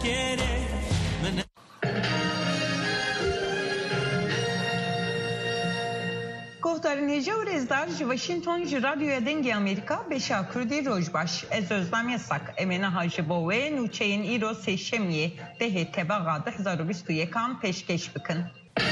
Gohdarın hece u rezdar ji Washington ji Radyoya Dengê Amerîka beşa Kurdî rojbaş. Ez Özlem Yasak emena ji bo wê nûçeyên îro sêşemiyê dehê tebaxa 2021 pêşkêş bikin.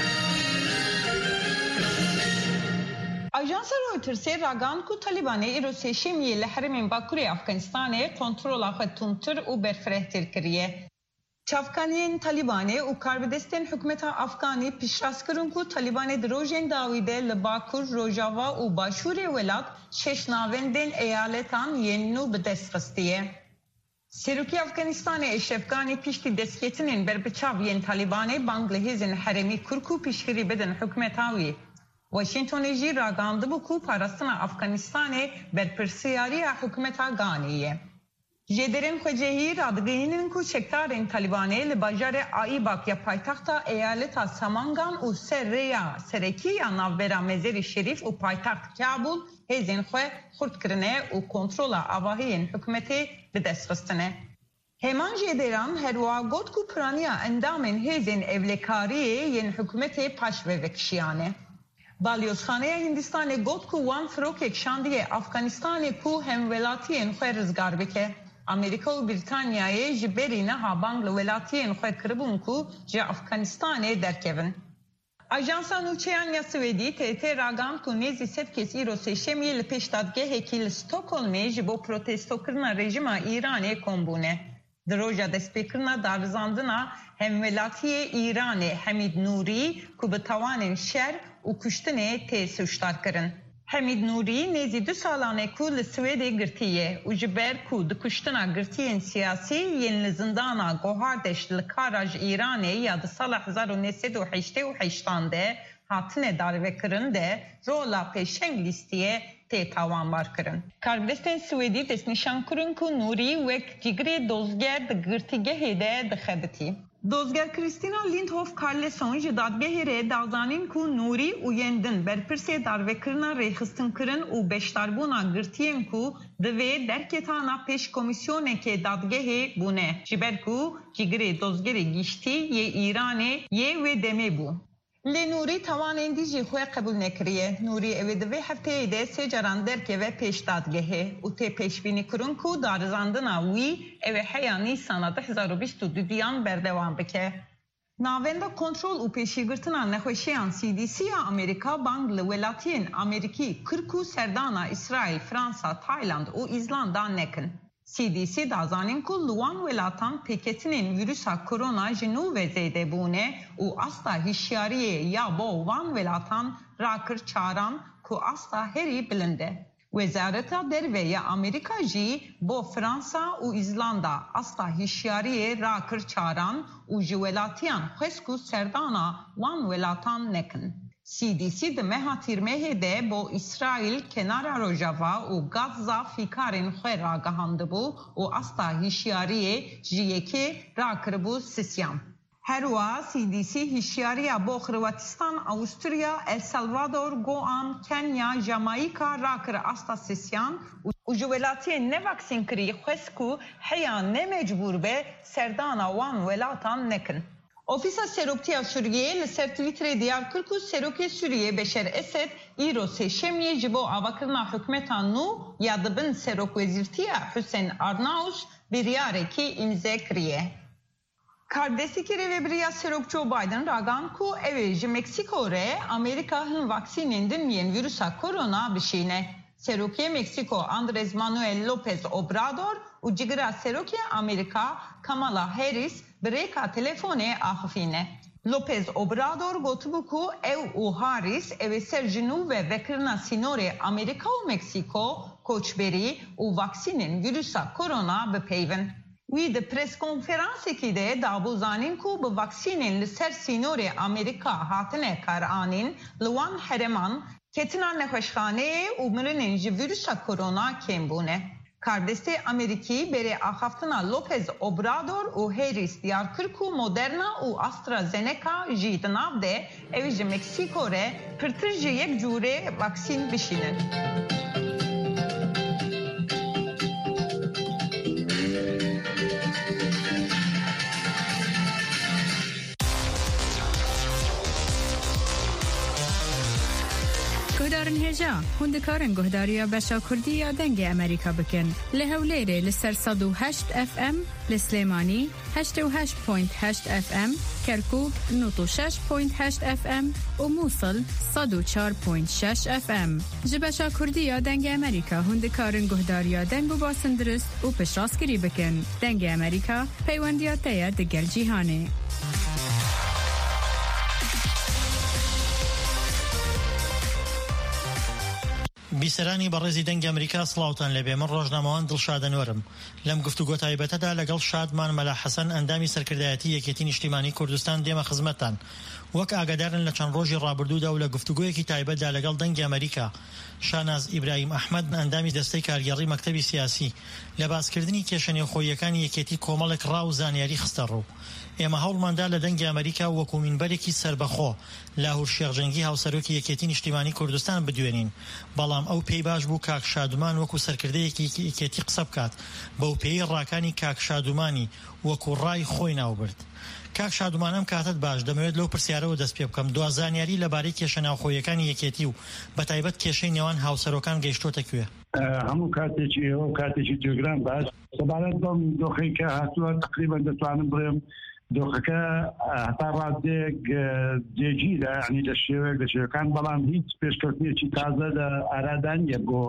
Ajansa Reuters'ê ragan ku Talibanê îro sêşemiyê li herêmên Bakurê Afganistanê kontrola xwe tûntir û berfirehtir kiriye. Çavkaniyên Talibanê û karbidestên hikûmeta Afganî piştrast ku Talibanê di rojên dawî de li Bakur, Rojava û Başûrê welat şeş navendên eyaletan yên nû bi dest xistiye. Serokê Afganistanê Eşref Ganî piştî destketinên berbiçav yên Talibanê bang li hêzên herêmî kir ku piştgirî bidin hikûmeta wî. Washingtonê jî ragandibû ku parastina Afganistanê berpirsiyariya hikûmeta Ganî ye. Jêderên xwecehî radigihînin ku çekdarên Talibanê li bajarê Aibak ya paytaxta eyaleta Samangan û ser rêya serekî ya navbera Mezerî Şerîf û paytaxt Kabul hêzên xwe xurt kirine û kontrola avahiyên hikûmetê bi dest xistine. Heman jêderan herwa got ku piraniya endamên hêzên evlekariyê yên hikûmetê paş ve vekişiyane. Balyozxaneya Hindistanê got ku wan firokek şandiye Afganistanê ku hemwelatiyên xwe rizgar bike. Amerika û Brîtanyayê ji berî neha bang li welatiyên xwe kiribûn ku ji Afganistanê derkevin. Ajansa Nûçeyan ya Swêdî TRT ragand ku nêzî sed kes îro sêşemiyê li pêş dadgehekî li Stockholmê ji bo protestokirina rejima Îranê kombûne. Di roja destpêkirina darizandina hemwelatiyê Îranê Hemîd Nûrî ku bi tawanên şer û kuştinê tê suçdar kirin. Hemîd Nûrî nêzî 2 salanê ku li Swêdê girtiye û ji ber ku di kuştina girtiyên siyasî yên li zindana Gohardeş li kara ji Îranê ya di sala 1988 de hatine darvekirin de rola pêşeng lîstiye tê tawanbar kirin. Karbidestên Swêdî destnîşan kirin ku Nûrî wek cîgirê dozger di girtîgehê de dixebitî. Dozger Kristina Lindhoff Carlson ji dadgehê re dazanîn ku Nûrî û yên din berpirsê darvekirina rêxistinkirin û beşdarbûna girtiyên ku di vê derketana pêş komîsyonekê dadgehê bûne ji ber ku cîgirê dozgerê gîştî yê Îranê yê wê demê bû. Lê Nûrî tawanên dî jî xwe qebûl nekiriye. Nûrî evê di vê hefteyê de 3 caran derkeve pêş dadgehê û tê pêşbînî kirin ku darizandina wî evê heya Nîsana 2022 berdewam bike. Navenda kontrol û pêşîgirtina nexweşiyan CDC ya Amerîka bang li welatiyên Amerîkî kir ku serdana İsrail, Fransa, Tayland û İzlanda nekin. CDC dazanîn ku li wan welatan pêketinên vîrusa korona ji nû ve zêde bûne û asta hişyariyê ya bo wan welatan rakir çaran ku asta herî bilind e. Wezareta Derve ya Amerîka jî bo Fransa û İzlanda asta hişyariyê rakir çaran û ji welatiyan xwest ku serdana wan welatan nekin. CDC di meha tîrmehê de bo İsrail, kenara Rojava û Gazza fîkarên xwe ragihandibû û asta hişyariyê ji yekê rakiribû sisyan. Herwa CDC hişyariya bo Hırvatistan, Avusturya, El Salvador, Guam, Kenya, Jamaika rakir asta sisyan û ji welatiyên nevaksîn kirî xwest ku heya nemecbûr be serdana wan welatan nekin. Ofîsa Seroktiya Sûriyeyê li ser Twitterê diyar kir ku Serokê Sûriyê Beşer Esed îro sêşemiyê ji bo avakirina hikûmeta nû ya dibin Serokwezîrtiya Hüseyin Arnaûs biryarekî îmze kiriye. Kardestikî rêveberiya Serok Joe Biden ragan ku evê ji Meksîko re Amerîka hin vaksînên din yên vîrusa korona bişîne. Serokê Meksîko Andrés Manuel López Obrador û cigira Serokê Amerîka Kamala Harris bi rêka telefonê axivîne. López Obrador gotibû ku ew û Harris evê ser ji nû ve vekirina sînorê Amerîka û Meksîko koçberî û vaksînên vîrusa korona bipeyvin. Wî di preskonferansekî de dabûzanîn ku bi vaksînên li ser sînorê Amerîka hatine karanîn li wan hereman ketina nexweşxaneyê û mirinên ji vîrusa korona kêmbûne. Kardestê Amerîkî berê axaftina López Obrador û Harris diyar kir ku Moderna û AstraZeneca jî di nav de ew ji Meksîko re pirtir ji yek cûrê vaksîn bişînin. جارن هجا هندکارن گهداریا بشا کردیا دنگ امریکا بکن لهولیره لسر 108 FM لسلیمانی 88.8 FM کرکوک 96.8 FM و موصل 104.6 FM جبشا کردیا دنگ امریکا هندکارن گهداریا دنگ و باسندرست و پشراسکری بکن دنگ امریکا پیوندیاتیا دگل جیهانه بیسەرانی بەڕێزی دەنگی ئەمریکا سڵاوتان لەبێ من ڕۆژنامەوان دڵشادەنوەرم لەم گفتوگۆ تایبەتەدا لەگەڵ شادمان مەلا حەسەن ئەندامی سەرکردایەتی یەکێتی نیشتیمانی کوردستان دێمە خزمەتان وەک ئاگادارن لە چەند ڕۆژی ڕابردوودا و لە گفتوگۆیەکی تایبەتدا لەگەڵ دەنگی ئەمریکا شاناز ئیبراهیم ئەحمەد ئەندامی دەستەی کارگێڕی مەکتەبی سیاسی لە باسکردنی کێشە نێوخۆییەکانی یەکێتی کۆمەڵێک ڕاو زانیاری خستە ڕوو ئێمە هەوڵماندا لە دەنگی ئەمریکا وەکو مینبەرێکی سربەخۆ لاهور شێخجەنگی هاوسەرۆکی یەکێتی نیشتیمانی کوردستان بدوێنین بەڵام ئەو پێی باش بوو کاک شادومان وەکو سەرکردەیەکی یەکێتی قسە بکات بەو پێی ڕاکانی کاک شادومانی وەکو ڕای خۆی ناوبرد کاک شادومان ئەم کاتت باش دەمەوێت لەو پرسیارەوە دەست پێ بکەم دوازانیاری لەبارەی کێشە ناوخۆیەکانی یەکێتی و بەتایبەت کێشەی نێوان هاوسەرۆکان گەیشتۆتە کوێ هەموو کاتێکی ئەوە کاتێکی جێگران باش سەبارەت بەم دۆخەی کە هاتووە تقریبا دەتوانم بڵێم دۆخەکە هەتا ڕاستێک جێگیرە ینی لە شێوەکان بەڵام هیچ پێشکەوتنیەکی تازە لە ئارادانیە بۆ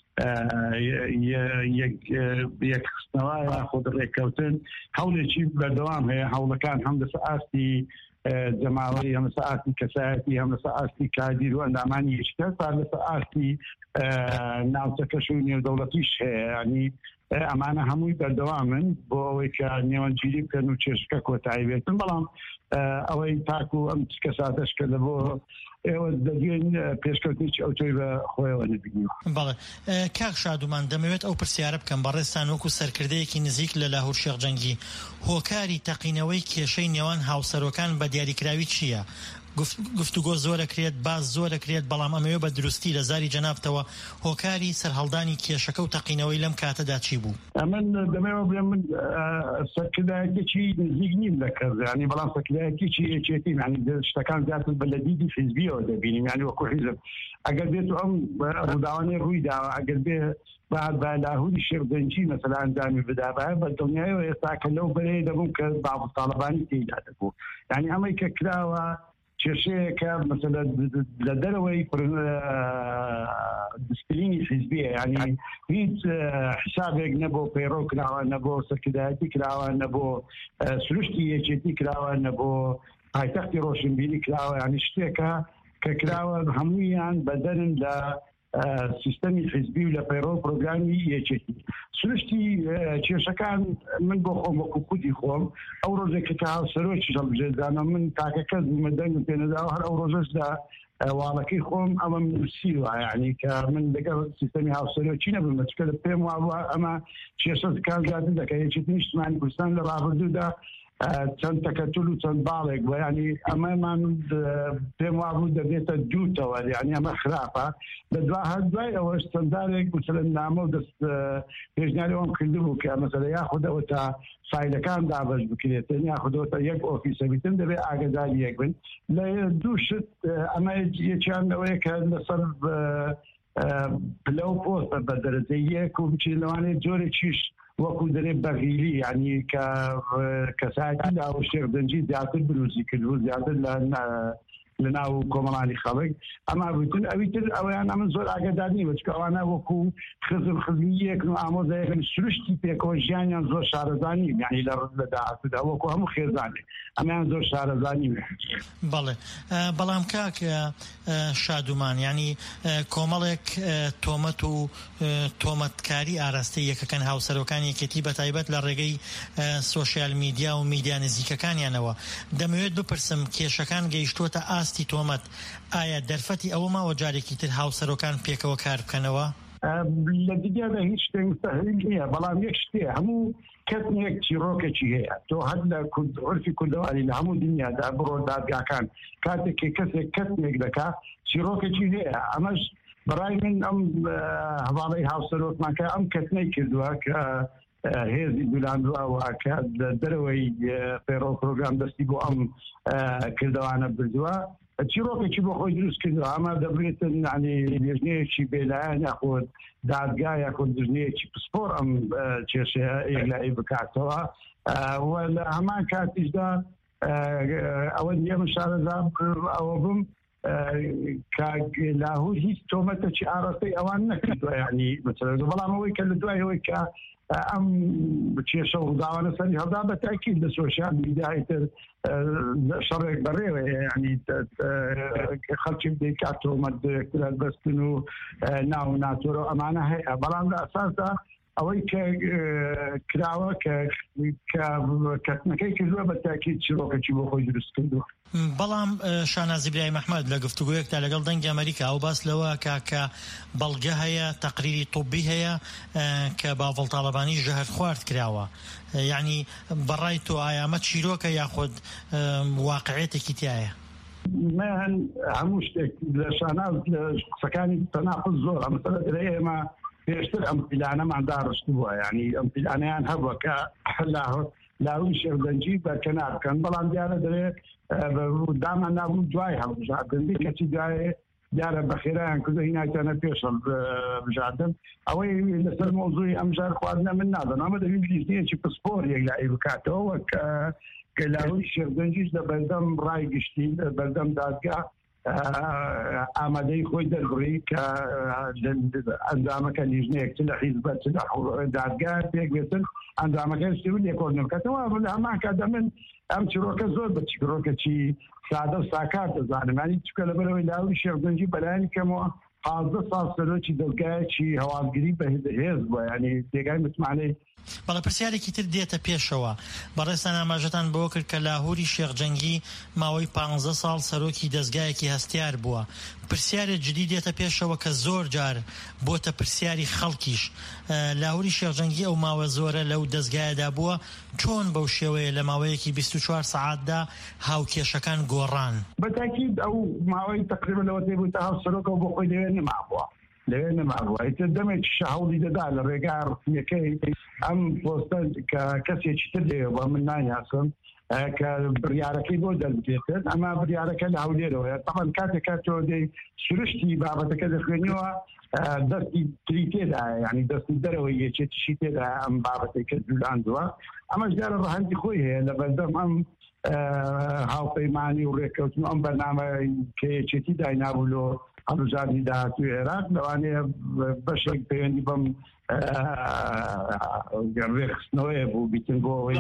یەکخستنەوە یاخود ڕێککەوتن هەوڵێکی بەردەوام هەیە هەوڵەکان هەم لەسەر ئاستی جەماوەری هەم لەسەر ئاستی کەسایەتی هەم لەسەر ئاستی کادیر و ئەندامانی یەکتر تا لەسەر ئاستی ناوچەکەش و نێودەوڵەتیش هەیە ینی ئەمانە هەمووی بەردەوامن بۆ ئەوەی کە نێوەنجیری بکەن و چێشکە کۆتایی بێتن بەڵام ئەوەی تاکو ئەم کەساتەش کە لە بۆ ئێوە دەگەین پێشکەوتنی ئەو تۆی بە خۆیەوە نبینیوە. بەڵێ کاک شادومان دەمەوێت ئەو پرسیارە بکەم بەڕێستان وەکو سەرکردەیەکی نزیک لە لاهور شێخجەنگی هۆکاری تەقینەوەی کێشەی نێوان هاوسەرۆکان بە دیاریکراوی چییە؟ گفتوگۆ زۆرە کرێت باز زۆرە کرێت بەڵام ئەمەوێ بە دروستی لە زاری جەنابتەوە هۆکاری سەرهەڵدانی کێشەکە و تەقینەوەی لەم کاتەدا چی بوو؟ من دەمەوە بڵێم من سەرکردایەتێکی نزیک نیم لە کەرز ینی بەڵام سەرکردایەتێکی یەکێتیم ینی شتەکان زیاتر بە لە دیدی حیزبیەوە دەبینیم ینی وەکو حیزب ئەگەر بێت ئەم ڕووداوانەی ڕووی داوە ئەگەر بێ بعد با لاهوری شێخجەنگی مثلا ئەنجامی بدا بە دڵنیایەوە ئێستا کە لەو بەرەیە دەبووم کە بابڵ تاڵەبانی تێیدا دەبوو ینی ئەمەی کە کراوە کێشەیەکە مثلا لە دەرەوەی دسپلینی حیزبیە ینی هیچ حسابێک نەبوو پەیڕۆ کراوە نەبوو سەرکردایەتی کراوە نەبوو سروشتی یەکێتی کراوە نەبوو پایتەختی ڕۆشنبیری کراوە ینی شتێکە کە کراوە هەموویان بەدەرن لە سیستەمی حیزبی و لە پەیڕۆ پرۆگرامی یەکێتی سروشتی کێشەکان من بۆ خۆم وەکو کوتی خۆم ئەو ڕۆژێک کە هاوسەرۆکی هەڵبژێردانە من تاکە کەس مەدەنگ پێنەداوە هەر ئەو ڕۆژەشدا واڵەکەی خۆم ئەمە نووسیوە یعنی کە من لەگەڵ سیستەمی هاوسەرۆکی نەبووم چکە لە پێم وابووە ئەمە کێشەکان زیاتر دەکە یەکێتی نیشتیمانی کوردستان لە ڕابردوودا چەند تەکەتول و چەند باڵێک بە ینی ئەمەمان پێم وابوو دەبێتە دووتەوە ینی ئەمە خراپە لە دوای ئەوەش چەندارێک مثلەن نامە و دەست پێشنیاری ئەوم کردبوو کە مەسەلە یاخودەوە تا فایلەکان دابەش بکرێتن یاخودەوە تا یەک ئۆفیسە بیتن دەبێت ئاگاداری یەک بن لە دوو شت ئەمە یەکیان ئەوەیە کە لەسەر پلە و پۆستە بە دەرەجەی یەک و بچین لەوانەیە جۆرێکیش وەکو دەرێ بەغیلی ینی کە کەسایەتی لاهور شێخجەنگی زیاتر بروزی کردبوو زیاتر لە ناو کۆمەڵانی خەڵک ئەما بوتن ئەویتر ئەویان ئەمە زۆر ئاگاداری بچکە ئەوانە وەکو خزمیەکن و ئامۆزایەکن سروشتی پێکەوە ژیانیان زۆر شارەزانی ینی لە داهاتدا وەکو هەموو خێزانێک ئەمیان زۆر شارەزانی بەڵێ بەڵام کاک شادومان ینی کۆمەڵێک تۆمەت و تۆمەتکاری ئاراستەی یەکەکەن هاوسەرۆکانی یەکێتی بەتایبەت لە ڕێگەی سۆشیال میدیا و میدیا نزیکەکانیانەوە دەمەوێت بپرسم کێشەکان گەیشتوتە ئاستی تۆمەت ئایا دەرفەتی ئەوە ماوە جارێکی تر هاوسەرۆکان پێکەوە کار بکەنەوە؟ لە دیگەدا هیچ شتێک مستەحیل نییە بەڵام یەک شتێ هەموو کەسێک چیرۆکێکی هەیە تۆ هەر لە عرفی کوردەواری لە هەموو دنیادا بڕۆ دادگاکان کاتێکی کەسێک کەسێک دەکا چیرۆکێکی هەیە ئەمەش بەڕای من ئەم هەواڵەی هاوسەرۆکمانکە ئەم کەسنەی کردووە کە هێزی دولاندووە کە دەرەوەی پەیڕۆ پرۆگرام دەستی بۆ ئەم کردەوانە بردووە چیرۆکێکی بۆ خۆی دروست کردو ئەمە دەبێتن ینی لێژنەیەکی بێلایەن یاخود دادگا یاخود دژنەیەکی پسپۆر ئەم کێشەیە یەکلایی بکاتەوە و لە هەمان کاتیشدا ئەوە ئێمە شارەزا ئەوە بم لاهور هیچ تۆمەتێکی ئاڕاستەی ئەوان نەکردووە ینی بەڵام ئەوەی کە لە دوای ئەوەی کە ئەم کێشە و داوانە سەری هەڵدا بە تاکید لە سۆشیال میدیاتر شەڕێک بەڕێوە ینی خەڵکی دەیکات تۆمەت بەستن و ناو ناتۆرە ئەمانە هەیە بەڵام لە ئەساسدا ئەوەی کە کراوە کە کەسنەکەی کردووە بە تاکید چیرۆکێکی بۆ خۆی دروست کردووە. بەڵام شانازی برای محمد لە گفتوگویەکدا لەگەڵ دەنگی ئەمریکا ئەو باس لەوە کە بەڵگە هەیە تەقریری طبی هەیە کە باڤڵ تاڵەبانی ژەهر خوارد کراوە یعنی بەڕای تۆ ئایا ئەمە چیرۆکە یاخود واقعێتێکی تایە؟ من هەموو شتێک لە شاناز لە قسەکانی تەناقض زۆر ئەمەسەلە دەرێ ئێمە پێشتر ئەم پلانەمان داڕشت بووە ینی ئەم پلانەیان هەبووە کە لاوی شێرزەنجی بەرکەنار بکەن بەڵام دیارە دەرێت دامان نابوو دوای هەڵبژاردن کەچی دوایە دیارە بەخێرایان کردو هینایتانە پێش بژاردن ئەوەی لەسەر مۆزووی ئەمژار خواردنە من نادەن ئەمە دەبێت لیستەیەکی پسپۆر یەکلایی بکاتەوە کە لاوی شێرزەنجیش لە بەردەم ڕای گشتی بەردەم دادگا ئامادەی خۆی دەربڕی کە ئەنجامەکە لیژنەیەک لە حیزبەت دادگا پێک بێتن ئەنجامەکە شتێ لێکۆڵ بکاتەوە لە هەمان کاتدا من ئەم چیرۆکە زۆر بە چیرۆکێکی سادە و ساکار دەزانم ینی چکە لەبەرەوەی لاوی شێرزەنجی بەلایانی کەمەوە 15 ساڵ سەرۆکی دەستگایەکی هەواڵگیری بە هێز بووە ینی تێگای متمانەی بەڵە پرسیارێکی تر دێتە پێشەوە بەڕێستان ئاماژەتان بۆ کرد کە لاهوری شێخجەنگی ماوەی 15 ساڵ سەرۆکی دەستگایەکی هەستیار بووە پرسیارێک جدی دێتە پێشەوە کە زۆر جار بۆتە پرسیاری خەڵکیش لاهوری شێخجەنگی ئەو ماوە زۆرە لەو دەستگایەدا بووە چۆن بەو شێوەیە لە ماوەیەکی 24 سەعاتدا هاوکێشەکان گۆڕان بەتاکید ئەو ماوەی تقریبا لەوە تێبوو تا هەڵ سەرۆکەوە بۆ خۆی لەوێ نەمابووە لەوێ نەمابووە ئیتر دەمێکی شەهەوڵی دەدا لە ڕێگا ڕسمیەکەی ئەم پۆستە کە کەسێکی تر لێ بە من نانیاسم کە بڕیارەکەی بۆ دەربێتن ئەمە بڕیارەکە لە هەولێرەوەیە تەمان کاتێک تۆ دەی سروشتی بابەتەکە دەخوێنیەوە دەستی تری تێدایە ینی دەستی دەرەوەی یەکێتیشی تێدا ئەم بابەتێک کە جولاندووە ئەمەش دیارە ڕەهەندی خۆی هەیە لە بەردەم ئەم هاوپەیمانی و ڕێکەوتن ئەم بەرنامە کە یەکێتی داینابوو هەڵبژاردننی داهاتووی عێراق لەوانەیە بەشێک پەیوەندی بەم ڕێخستنەوەیە بوو بیتن بۆ ئەوەی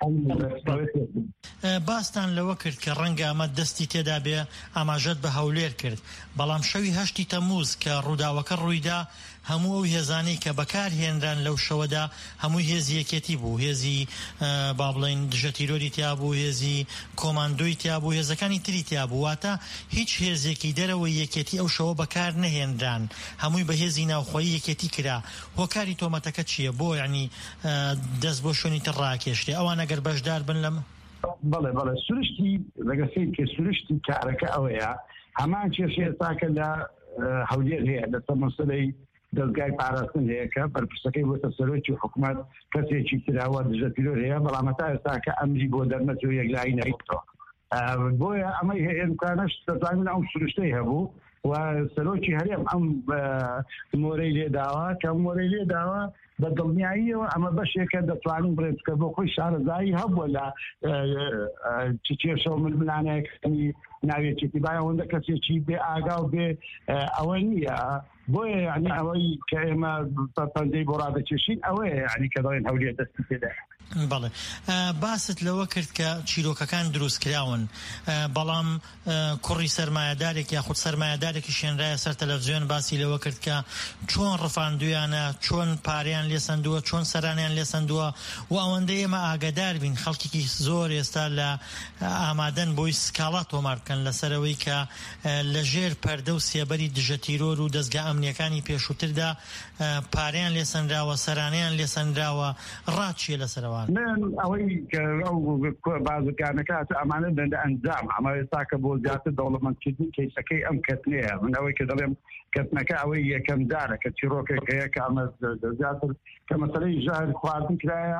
باستان لەوە کرد کە ڕەنگە ئەمە دەستی تێدا بێ ئاماژەت بە هەولێر کرد بەڵام شەوی 8 تەمووز کە ڕووداوەکە ڕوویدا هەموو ئەو هێزانەی کە بەکار هێنران لەو شەوەدا هەمووی هێزی یەکێتی بوو هێزی با بڵێن دژە تیرۆری تیا بوو هێزی کۆماندۆی تیا بوو هێزەکانی تری تیا بوو واتە هیچ هێزێکی دەرەوەی یەکێتی ئەو شەوە بەکار نەهێنران هەمووی بە هێزی ناوخۆیی یەکێتی کرا هۆکاری تۆمەتەکە چییە بۆ یعنی دەست بۆ شوێنی تر ڕاکێشتێ ئەوان ئەگەر بەشدار بن لەم بەڵێ سروشتی لەگەسەی کە سروشتی کارەکە ئەوەیە هەمان کێشەیە تاکە لە هەولێر هەیە لەسەر مەسەلەی دەستگای پاراستن هەیە کە بەرپرسەکەی بۆتە سەرۆکی حکوومەت کەسێکی تراوە دژە تیرۆر هەیە بەڵام تا ئێستا کە ئەمری بۆ دەرنەچوو یەکلایی نەیتەوە بۆیە ئەمەی هەیە امکانەش دەزانین ئەو سروشتەی هەبوو و سەرۆکی هەرێم ئەم مۆرەی لێداوە کە مۆرەی لێداوە بە دڵنیاییەوە ئەمە بەشێکە دەتوانین بڕێت کە بۆ خۆی شارەزایی هەبووە لە کێشەوە ململانەیەکەنی ناوێتێتی باە هەندە کەسێکی بێ ئاگا و بێ ئەوە نییە بۆیە یعنی ئەوەی کە ئێمە پەندەی بۆ ڕادەکێشین ئەوەیە یعنی کە دەڵێن هەولێر دەستی تێدا بەڵێ باست لەوە کرد کە چیرۆکەکان دروست کراون بەڵام کوڕی سەرمایەدارێک یاخود سەرمایەدارێکی شێنرایە سەر تەلەڤیزیۆن باسی لەوە کرد کە چۆن ڕفاندویانە چۆن پارەیان لێسەندووە چۆن سەرانیان لێسەندووە و ئەوەندە ئێمە ئاگادار بین خەڵکێکی زۆر ئێستا لە ئامادەن بۆی سکاڵا تۆمار بکەن لەسەرەوەی کە لەژێر پەردە و سێبەری دژە تیرۆر و دەستگا ئەمنیەکانی پێشووتردا پارەیان لێسەندراوە سەرانیان لێسەندراوە ڕاچیە لەسەرەوە من ئەوەی کە ئەو بازرگانەکە ئەمانە دەندە ئەنجام ئەمە ئێستا کە بۆ زیاتر دەوڵەمەندکردنی کەیسەکەی ئەم کەتنەیە من ئەوەی کە دەڵێم کەتنەکە ئەوەی یەکەم دارە کە چیرۆکێک هەیە کە ئەمە زیاتر کە مەسەلەی ژەهر خواردن کرایە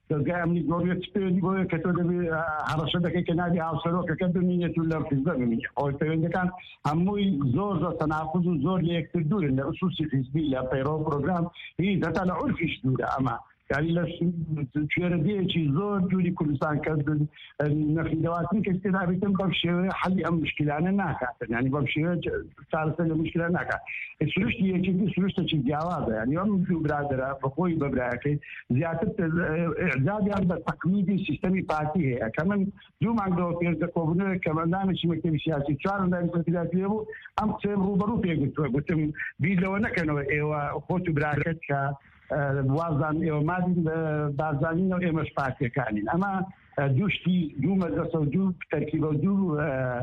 دەستگای ئەمنی گۆڕیەت پێوەندی بۆیە کە تۆ دەبێ هەڕەشە دەکەی کە نابی هاوسەرۆکەکە بمینێت و لە حیزبە بمینێت ئەوەی پەیوەندەکان هەمووی زۆر تەناقض و زۆر لە یەکتر دوورن لە ئوسوسی حیزبی لە پەیڕۆ پرۆگرام هیچ هەتا لە عورفیش دوورە ئەمە يعني لە کوێرەدەیەکی زۆر دووری کوردستان کە نەخیدەواتنی کەس تێدا بێتن بەم شێوەیە حەلی ئەم مشکلانە ناکاتن ینی بەم شێوەیە چارەسەر لە مشکلە ناکات سروشتی یەکێکی سروشتێکی جیاوازە ینی ئەم دوو برادرە بەخۆی بە برایەکەی زیاتر ئیعجابیان بە تەقلیدی سیستەمی پارتی هەیە کە من دوو مانگەوە پێش دەکۆبوونەوە کە مەندامێکی مەکتەبی سیاسی چوار مەندامی سەرکردایەتی هەبوو ئەم قسەیەم ڕوبەڕوو پێگرتووە گوتم بیر لەوە نەکەنەوە ئێوە خۆت و براکەت کە وازان ئێوە مادین بازانینەوە ئێمەش پارتیەکانین ئەمە دووشتی دوو مەدرسە و دوو تەرکیبە و دوو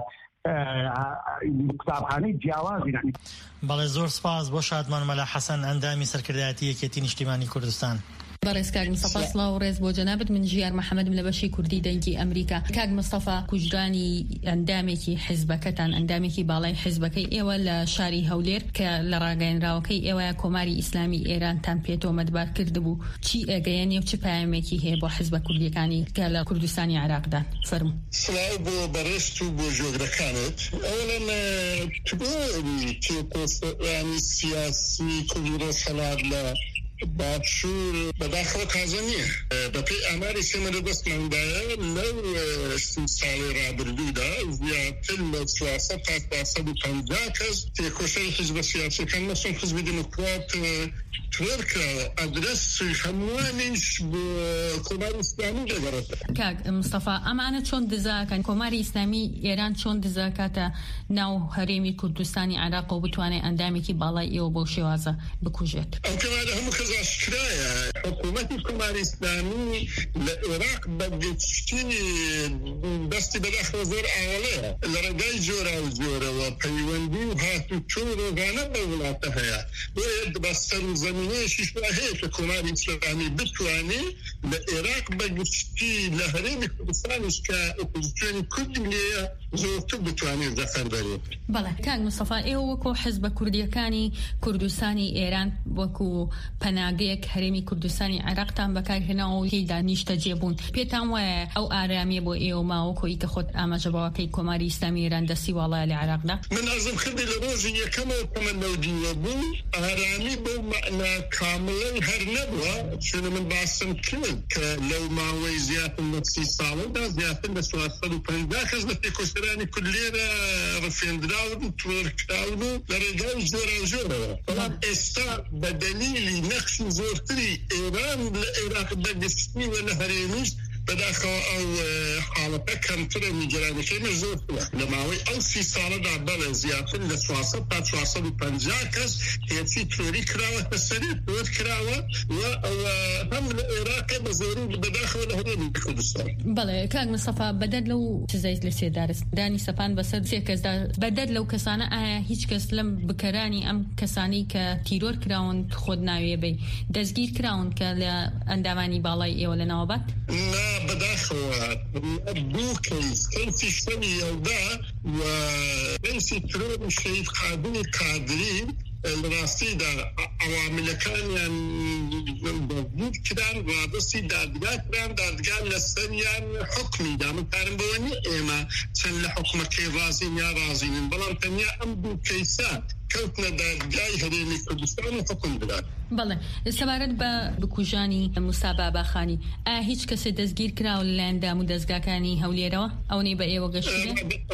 قوتابخانەی جیاوازین. بەڵێ زۆر سپاس بۆ شادمان مەلا حەسەن ئەندامی سەرکردایەتی یەکێتی نیشتیمانی کوردستان. بەڕێز کاک مستەفا سڵاو و ڕێز بۆ جەنابەت من ژیار محەممەدم لە بەشی کوردی دەنگی ئەمریکا. کاک مستەفا کوژرانی ئەندامێکی حیزبەکەتان ئەندامێکی باڵای حیزبەکەی ئێوە لە شاری هەولێر کە لە ڕاگەیەنراوەکەی ئێوە کۆماری ئیسلامی ئێرانتان پێێتەوە مەدبار کردبوو چی ئەگەیەنێ و چ پایامێکی هەیە بۆ حیزبە کوردیەکانی کە لە کوردستانی عێراقدان فەرمو. سڵاو بۆ بەڕێست و بۆ ژۆگرەکانت ئەوڵەن تێپۆستانی سیاسی کوردی ڕۆژهەڵات لە باشوور بەداخەوە تازە نییە بەپێی ئاماری سێمە لە دەستماندایە لەو ساڵی ڕابردوودا زیاتر لە 400 تا 450 کەس تێکۆشەی حیزبە سیاسیەکان مەسڵ حیزبی دموکرات تۆر کراوە ئەدرەسی هەمووانیش بۆ کۆماری ئیسلامی دەگەڕێتەوە. کاک مستەفا ئەمانە چۆن دزاکەن کۆماری ئیسلامی ئێران چۆن دزاکاتە ناو هەرێمی کوردستانی عێراق و بتوانێت ئەندامێکی باڵای ئێوە بۆ شێوازە بکوژێت؟ ئەو کەمانە هەموو کەس ئاشکرایە حکوومەتی کۆماری ئیسلامی لە عێراق بەگشتی دەستی بەداخەوە زۆر ئاوەڵەیە لە ڕێگای جۆرا و جۆرەوە پەیوەندی و هاتوچۆ ڕۆژانە بە وڵاتە هەیە بۆیە بەستەر و زەمینەیەشیش هەیە کە کۆماری ئیسلامی بتوانێت لە عێراق بەگشتی لە هەرێمی کوردستانیش کە ئۆپۆزیسیۆنی کوردی لێیە زۆرتر بتوانێت زەفەر بەرێت. بەڵێ کاک مستەفا ئێوە وەکو حیزبە کوردیەکانی کوردستانی ئێران وەکو پەناگەیەک هەرێمی کوردستانی عێراقتان بەکارهێناوە و تێیدا نیشتە جێبوون پێتان وایە ئەو ئارامیە بۆ ئێوە ماوەکۆی کە خۆت ئاماژەبەوەکەی کۆماری ئیسلامی ئێران دەستی واڵایە لە عێراقدا؟ من ئەزم کردی لە ڕۆژی یەکەمەوە تەمەنەو دیوە بوو ئارامی بۆ مەعنا کامڵەی هەر نەبووە چونە من باسم کرد کە لەو ماوەی زیاتر لە 30 ساڵەدا زیاتر لە 450 کەس لە پێکۆشەرانی کورد لێرە ڕفێندراون و تۆرکراون و لە ڕێگای جۆرە جۆرەوە بەڵام ئێستا بە دەلیلی نەخش زۆرتری ئێران لە عێراق بەگشتی و لە هەرێمیش بەداخەوە ئەو حاڵەتە کەمترە نیگەرانەکەی زۆرترە لە ماوەی ئەو 30 ساڵەدا بەڵێ زیاتر لە 400 تا 450 کەس هێچی تۆری کراوە بەسەری تۆر کراوە و هەم لە عێراقە بە زۆری بەداخەوە لە هەرێمی کوردستان. بەڵێ کاک مستەفا بەدەر لەو چزەیت لە سێدارستانی سەپان بەسەر سێ کەسدا بەدەر لەو کەسانە ئایا هیچ کەس لەم بکەرانی ئەم کەسانی کە تیرۆر کراون خۆت ناوێ بێ دەستگیر کراون کە لە ئەندامانی باڵای ئێوە لە ناوەبات؟ بداخەوە دوو کەیسی شەوی ئەودا و کەیسی ترۆر و شەهید قادری قادری ڕاستیدا ئەواملەکانیان بەزید کران ڕادستی دادگا کران دادگا لەسەریان حکمی دامەکارم بەوە نی ئێمە چەند لە حکومەکەی ڕازین یا ڕازینن بەڵام تەنیا ئەم دوو کەیسە کەوتنە دادگای هەرێمی کوردستان و حکم بدات. بەڵێ سەبارەت بە بکوژانی موسا باباخانی ئایا هیچ کەسێ دەستگیر کراوە لە ئەندام و دەستگاکانی هەولێرەوە ئەوەی بە ئێوە گەشتێ؟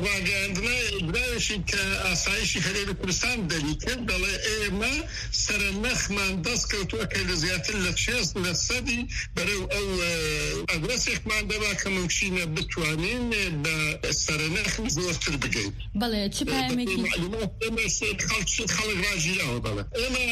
ڕاگەاندنایشی کە ئاسایشی هەرێمی کوردستان دەری کرد دەڵێ ئێمە سەرنەخمان دەست کەوتووە کە لە زیاتر لە 60% بەرەو ئەو ئەدرەسێکمان دەبا کە ممکنە بتوانین بە سەرنەخ زۆرتر بگەین. بەڵێ چ پایامێکی خەڵک ڕاگیراوە بەڵێ ئێمە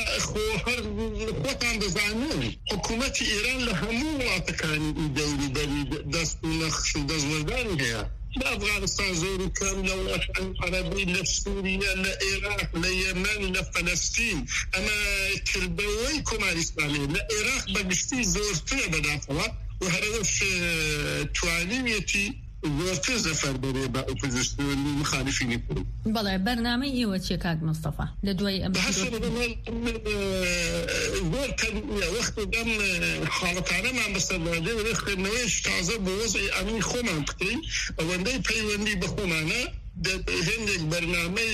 خۆتان دەزانن حکوومەتی ئێران لە هەموو وڵاتەکانی دەوری بەری دەست و نەخش و دەستوەردانی هەیە لە ئەفغانستان زۆر و کەم لە وڵاتانی عەرەبی لە سووریا لە عێراق لە یەمەن لە فەلەستین ئەمە کردەوەی کۆماری ئیسلامی لە عێراق بەگشتی زۆرترە بەداخەوە و هەرەوەش توانیویەتی زۆرتر زەفەر بەرێ بە ئۆپۆزیسیۆن مخالفینی کرد. بەڵێ بەرنامەی ئێوە چیە کاک مستەفا لە دوای ئەم زۆر وەخت دەم حاڵەتانەمان بەسەردادێ خوێندنەوەیش تازە بۆ وەزعی ئەمنی خۆمان بکەین ئەوەندەی پەیوەندی بە خۆمانە هندێک بەرنامەی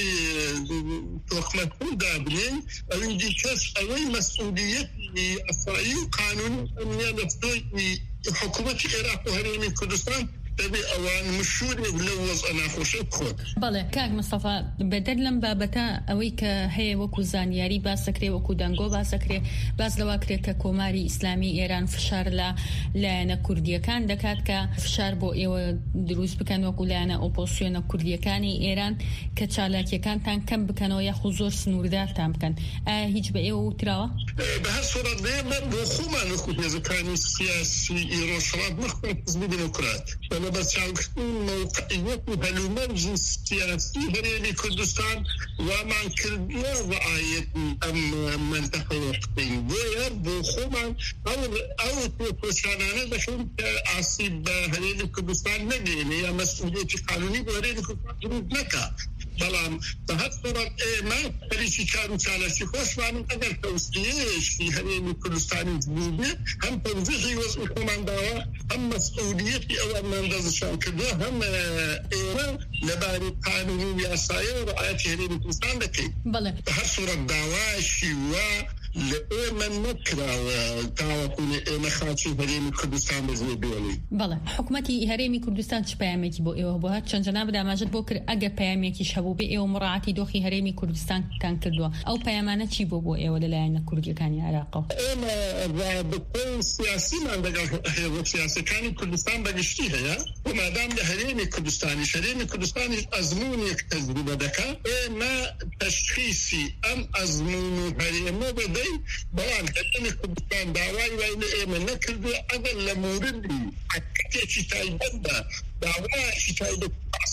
تۆخمەتون دابنین ئەویندی کەس ئەوەی مەسئولیەتی ئەسایی و قانونی ئەمنیە لەفتۆی حکوومەتی عێراق و هەرێمی کوردستان دەبێ ئەوان مشورێک لە وەزع ناخۆشە بخۆن. بەڵێ کاک مستەفا بەدەر لەم بابەتە ئەوەی کە هەیە وەکو زانیاری باسەکرێ وەکو دەنگۆ باسەکرێ باز لەوا کرێت کە کۆماری ئیسلامی ئێران فشار لە لایەنە کوردیەکان دەکات کە فشار بۆ ئێوە دروست بکەن وەکو لایەنە ئۆپۆزیسیۆنە کوردیەکانی ئێران کە چالاکیەکانتان کەم بکەنەوە یاخو زۆر سنووردارتان بکەن. ئایا هیچ بە ئێوە وتراوە؟ بە هەر سۆرەت دێمە بۆ خۆمان وەکو هێزەکانی سیاسی ڕۆژهەڵات مەخۆن حزبی دموکرات بەچاوکردن موقعیت و هەلومەرجی سیاسی هەرێمی کوردستان وامان کردووە ڕعایەتی ئەم منتەقەوە بکەین بۆیە بۆ خۆمان ئەو پۆچانانە دەکەن کە ئاسیب بە هەرێمی کوردستان نەگەێنێ یا مەسئولیەتی قانونی بۆ هەرێمی کوردستان دروست نەکات. بەڵام بە هەر سۆرەت ئێمە پەریکی کار و چالاکی خۆشمانن ئەگەر تەوسیەیەشی هەرێمی کوردستانی بێت هەم تەوزیحی وەزعی خۆمان داوە هەم مەسئولیەتی ئەوەمان دەستشان کردووە هەم ئێمە لەباری قانونی و یاسایە و ڕعایەتی هەرێمی کوردستان دەکەین. بەڵێ بە هەر سۆرەت داواشی وە لە ئێمە نەکراوە تاوەکوونی ئێمە خاچی هەرێمی کوردستان بەزێ بێڵی. بەڵێ حکوومەتی هەرێمی کوردستان چ پەیامێکی بۆ ئێوە بۆ هات چەند جەناب داماژت بۆ کرد ئەگەر پەیامێکیش هەبوو بێ ئێوە مڕاعاتی دۆخی هەرێمی کوردستانتان کردووە ئەو پەیامانە چی بۆ ئێوە لەلایەنە کوردیەکانی عێراقەوە؟ ئێمە رابطەی سیاسیمان لەگەڵ هێزە سیاسیەکانی کوردستان بەگشتی هەیە و مادام لە هەرێمی کوردستانی هەرێمی کوردستانیش ئەزموونێک تەجروبە دەکات ئێمە تەشخیصی ئەم ئەزموون و هەرێمە بدەین بەڵام هەرێمی کوردستان داوای وای لە ئێمە نەکردووە ئەگەر لە موردی حقیقەتێکی تایبەتدا داوایەکی تایبەت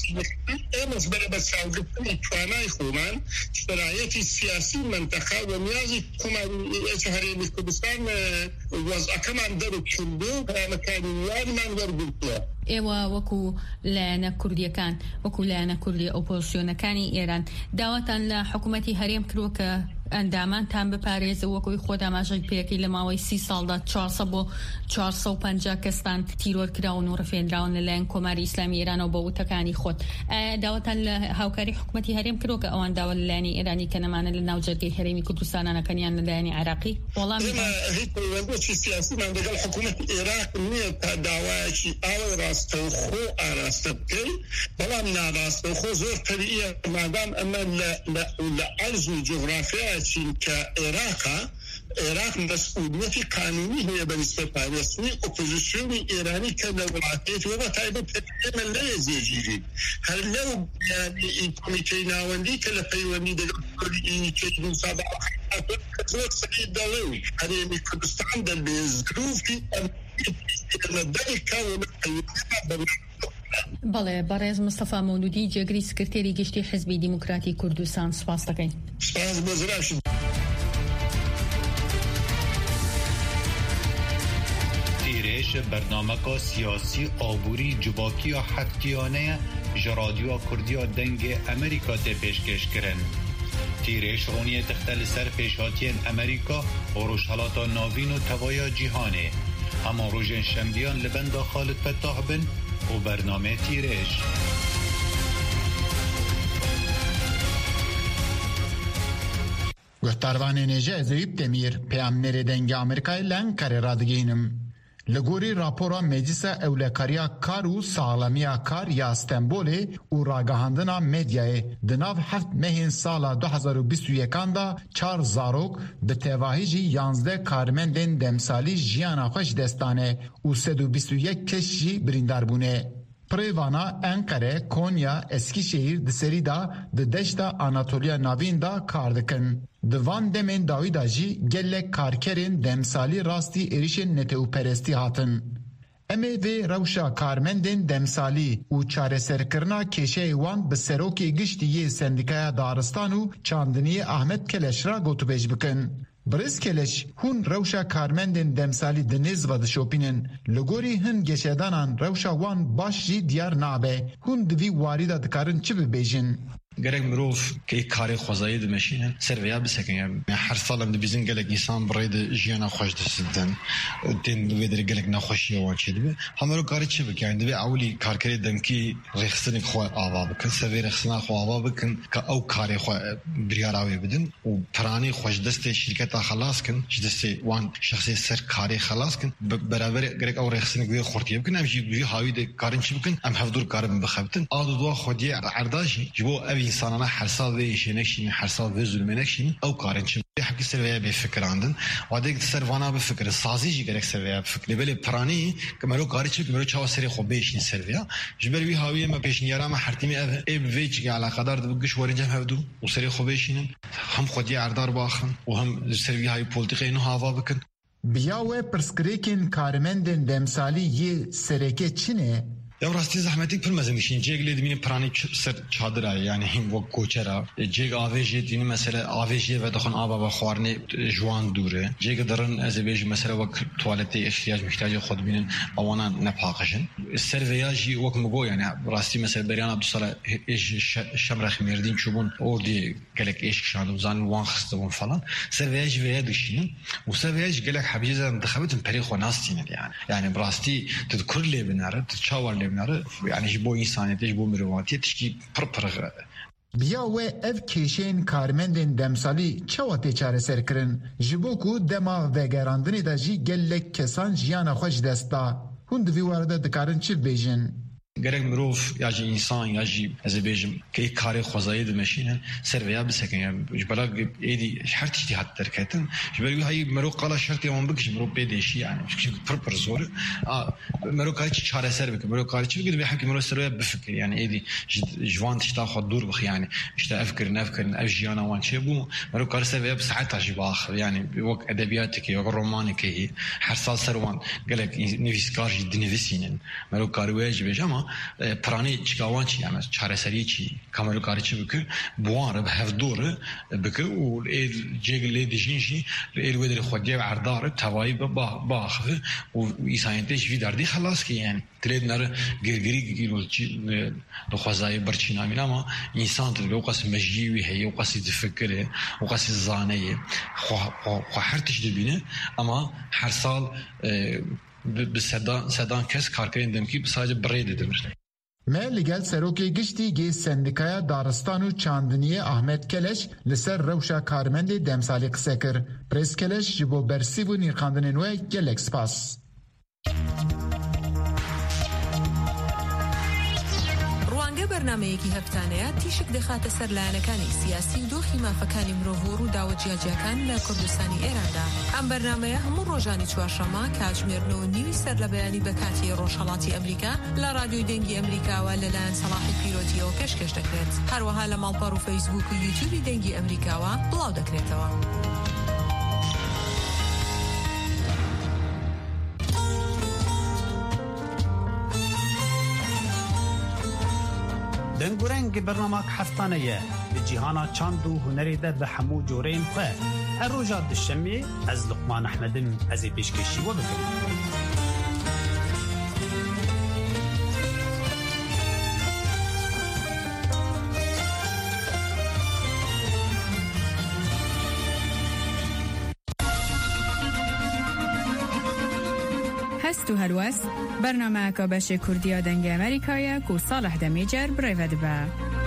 ئێمەش بەرە بە چاوگرتنی توانای خۆمان شرایەتی سیاسی منتەقە و نیازی کۆماری هەرێمی کوردستان وەزعەکەمان دەرکردو و پەیامەکانی وانمان وەرگرتووە. ئێوە وەکو لایەنە کوردیەکان وەکو لایەنە کوردی ئۆپۆزیسیۆنەکانی ئێران داواتان لە حکوومەتی هەرێم کردووە کە ئەندامانتان بپارێزە وەکوی خۆ داماژەی پێەکەی لە ماوەی 30 ساڵدا 400 بۆ 450 کەستان تیرۆرکراون و ڕفێنراون لەلایەن کۆماری ئیسلامی ئێرانەوە بە وتەکانی خۆت. داواتان لە هاوکاری حکوومەتی هەرێم کردووە کە ئەوان داوا لەلایەنی ئێرانی کە نەمانە لە ناو جەرگەی هەرێمی کوردستانەکەنیان لەلایەنی عێراقی؟ وەڵامی هیچ پەیوەندیی سیاسیمان لەگەڵ حکوومەتی عێراق نییە تا داوایەکی ئاوە ڕاستەوخۆ ئاراستە بکەین بەڵام ناڕاستەوخۆ زۆر طبیعیە مادام ئەمە لە عەرز و جوغرافیایەکی کە عێراق مەسئولیەتی قانونی هەیە بەنسبەت پارێزنی ئۆپۆزیسیۆنی ئێرانی کە لە وڵاتێتەوە بە تایبەت ئێمە لەوێ جێگیرین هەر لەو کۆمیتەی ناوەندی کە لە پەیوەندی دەگەڵ زۆر سەری دەڵێ هەرێمی کوردستان دەبێ زروفی بەڵێ بەڕێز مستەفا مەولودی جێگری سکرتێری گشتی حزبی دیموکراتی کوردستان سپاس دەکەین. سپاس بەزراشت. برنامه سیاسی آبوری جباکی و حفتیانه جرادیو کردیا دنگ امریکا ده پیشکش کرن. تیرش رونیه تختل سر پیشاتین امریکا و روشحالاتا ناوین و توایا جیهانه. اما روژن شمدیان لبند خالد فتاح بن و برنامه تیرش. گفتاروان نجه زویب تمیر پیامنر دنگ امریکای لن کاری را دگینم. لگوری راپورا مجلس اولکاریا کار و سالمیا کار یا استنبول و راگهاندنا مدیای دناو 7 مهین سالا 2021 دا 4 زاروک به تواهیجی 11 کارمندین دمسالی جیانا خوش دستانه و 121 کشی بریندار بونه. پریوانا انقره، کونیا، اسکیشهیر دسری دا دشتا آناتولیا ناوین دا کار دکن. دوان دمین داوی دا جی گله کارکرین دمسالی راستی ایریشن نتو پرستی هاتن. امی وی روشا کارمندین دمسالی و چاره سرکرنا کشه وان به سروکی گشتی سندیکای دارستان و چاندنی احمد کلش را گوتو بیج بکن. برسکلش هون روشا کارمندن دمسالی دنیز و دشوپینن لگوری هن گشدانان روشا وان باش جی دیار نابه هون دوی واریدا دکارن چی ببیجن؟ گرگ مروف که کاری خوزایی دمشینن سرویا بسکن هر سال هم دبیزن گلگ انسان برای جیانا خوش دستن دین ویدر گلگ نخوشی وان چی دبی همرو کاری چی بکن دبی اولی کارکری دمکی رخصنی خو آوا بکن سوی رخصنا خو آوا بکن که او کاری خو بریاراوی بدن و پرانی خوش دست شرکت خلاص کن دست وان شخصی سر کاری خلاص کن برابر گرگ او رخصنی گوی خورتی بکن همچی گوی هاوی د کارن چی بکن هم هفدور کارم بخبتن آدو دوا خودی عرداشی جبو insanlara her sal ve işenekşini, her sal ve zulmenekşini o karınçı حق سرویا به فکر اندن و دیگه سروانا به فکر سازی gerek سرویا به فکر ولی پرانی که مرو کاری چه که مرو چاو سری خوب بهشین سرویا جبر وی هاویه ما پیشنیارا ما حرتمی اب ویچ که علاقه دار بگش ورنجم هفدو و سری خوب بهشینن هم خودی اردار باخن و هم سرویا های پولیتیکی اینو هوا بکن بیاوه پرسکریکن کارمندن دمسالی یه سرکه چینه یا راستی زحمتی پر مزنیشین جگ لیدمین پرانی سر چادره یعنی هم و کوچرا جگ آویجی دینی مثلا آویجی و دخون آبا و خوارنی جوان دوره جگ درن از بیج مثلا وقت توالتی احتیاج خود بینن آوانا نپاقشن سرویاجی وقت مگو یعنی راستی مثلا بریان عبدالصالح ایش شمرخ میردین چوبون اوردی گلک ایش کشاندم زن وان خستم فلان سرویاج ویا دشینن و سرویاج گلک حبیزم دخبتم پریخو ناستین یعنی براستی تذكر لي بناره تشاور يعني جبو إنسانية جبو مرواتية تشكي برغة بیا و اف کیشین کارمندن دمسالی چواتی چاره سر کرن جبو کو دما وگراندنی دا جی گلک کسان جیانا خوش دستا هون دوی وارده دکارن چی بیجن گرگ مروف یا جی انسان یا جی از بیجم که کاری خوزایی دمشینن سرویا بسکن یا جبلا ایدی هر تیجی حد ترکتن جبلا هایی مرو قالا شرطی وان بکش مرو بدیشی یعنی پر زور مرو کاری چی چاره سر بکن مرو کاری چی بگید بحب که مرو سرویا بفکر یعنی ایدی جوان تشتا خود دور بخ یعنی اشتا افکر اف جیانا وان چه بو مرو کاری سرویا بساعت عجیب آخر یعنی وقت ادبیاتی که وقت رومانی که هر سال سروان گلک نویسکار جدی نویسینن مرو کاری ویج بیجم پرانی چیکاوان چی همه چاره سری چی کاملو کاری چی بکن بواره به هفدوره بکن و جگلی دیجینشی ودر خودی و عرداره توایی باخه و ایسانیتش وی دردی خلاص کی یعنی تلید نره گرگری گیرول چی لخوازای برچینامی اما انسان تلید وقاس مجیوی هی وقاس تفکره وقاس زانه خو هر تش دبینه اما هر سال به صدان کس کارکرین دمکی بساجه برید دمشت ما لگل سروکی گشتی گی سندکای دارستان و چاندنی احمد کلش لسر روشا کارمند دمسالی قصه کر پریس کلش جبو برسی و نیرخاندن نوی گلک سپاس برنامەیەکی هەفتانەیە تیشک دەخاتە سەر لایەنەکانی سیاسی و دۆخی مافەکانی مرۆڤ و ڕووداوە جیاجیەکان لە کوردستانی ئێراندا. ئەم بەرنامەیە هەموو ڕۆژانی چوارشەممە کاتژمێر 9:30 سەر لە بەیانی بە کاتی ڕۆژهەڵاتی ئەمریکا لە رادیۆی دەنگی ئەمریکاوە لەلایەن سەلاحی پیرۆتیەوە پێشکەش دەکرێت. هەروەها لە ماڵپەڕ و فەیسبوک و یوتیوبی دەنگی ئەمریکاوە بڵاو دەکرێتەوە. دنگورنگ برنامه هفتانه جیهانا چاند و هنری ده به همو جورین خواه هر روژا دشمی از لقمان احمدم از پیشکشی و بکنم هستو هلوس برنامه که بشه کردیا دنگ امریکایه که صالح دمیجر برای با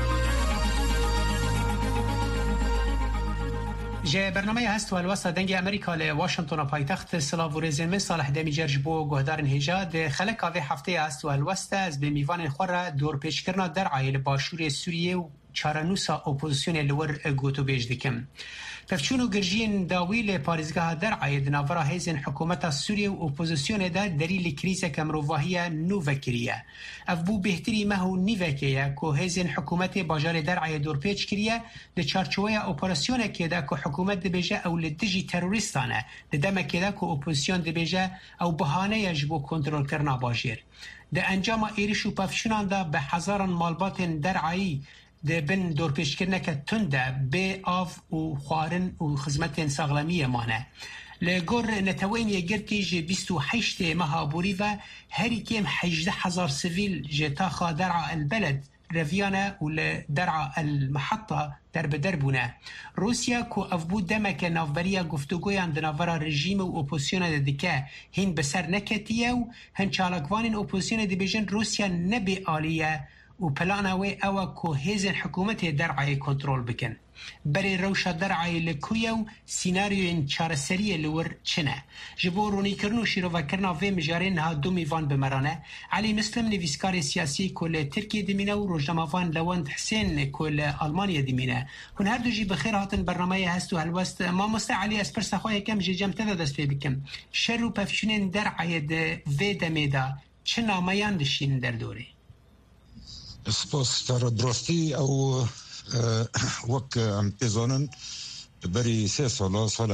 جه برنامه هستو هلوس دنگ امریکا ل واشنطن پایتخت سلاو و رزمه صالح دمیجر جبو گهدارن هجا ده خلق آوه هفته هستو هلوس از به میوان خور دور پیش کرنا در عایل باشور سوریه و چارنوسا اپوزیسیون لور گوتو بیج دکم. پفچونو گرجین داویل پاریزگاه در عاید ناورا هیزن حکومت سوریه و اپوزیسیون دا دلیل کریزه کمروواهی نووکریه. افبو بهتری مهو نیوکیه که هیزن حکومت باجار در عاید دور پیچ کریه ده چارچوه اپراسیون که دا که حکومت ده بیجه او لدجی تروریستانه ده دمه که دا که اپوزیسیون ده بیجه او بهانه یجبو کنترول کرنا باجر. ده انجام ایرش و پفچونان دا به هزاران مالبات در عایی ده بن دور پیشکرنه که تنده به آف و خوارن و خدمت ساغلمیه مانه لگور نتوین یگرتی جه 28 مهابوری و هری کم 18,000 سیویل جتا خادرع البلد رفيانا ولا درع المحطة درب دربنا روسيا كو أفبود دمك نافبريا قفتوغويا عند نافرا رجيم و أوبوسيونا ديكا هين بسر نكتيا هن شالكوانين أوبوسيونا دي بيجن روسيا نبي آلية و بلاناوي أوا كو هيزن حكومته درعي كنترول بكن بري روشا درعي لكويا و سيناريو ان چارسرية لور چنه جبو روني کرنو شيروفا کرنا في مجارين ها دو ميوان بمرانه علي مسلم نویسکار سياسي كل تركيا دمينه و روجنامافان لوند حسين كل ألمانيا دمينه هن هر دو جي بخير هاتن برنامه هستو هلوست ما مستعلي اسپرسا خواه كم جي جمتده دست في بكم شر و پفشونين درعي ده في دميدا چه ناميان دشين در دوره سپاس تر درستی او وک امتزانن بری 3 سال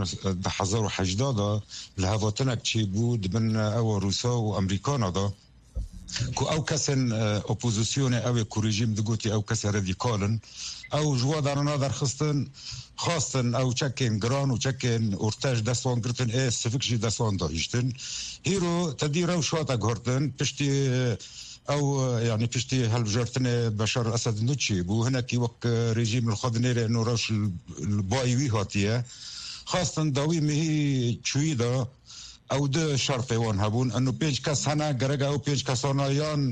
1080 لهواتنک چی بود من او روسا و امریکانا دا کو او کسن اپوزیسیون او کوریجیم دگوتی او کس رادیکالن او جوادارنا در خاصن او چکن گران و چکن ارتاج دستوان گرتن سفکشی دستوان داشتن هیرو تدیرو شواتا گرتن پشتی او يعني بشتي هالجرتنا بشار الاسد نوتشي بو هناك وقت ريجيم الخضني لانه راش البايوي هاتيه خاصه داوي هي تشويدا او ده شرطي وان هبون انه بيج كاس هنا غرغا او بيج كاسونايان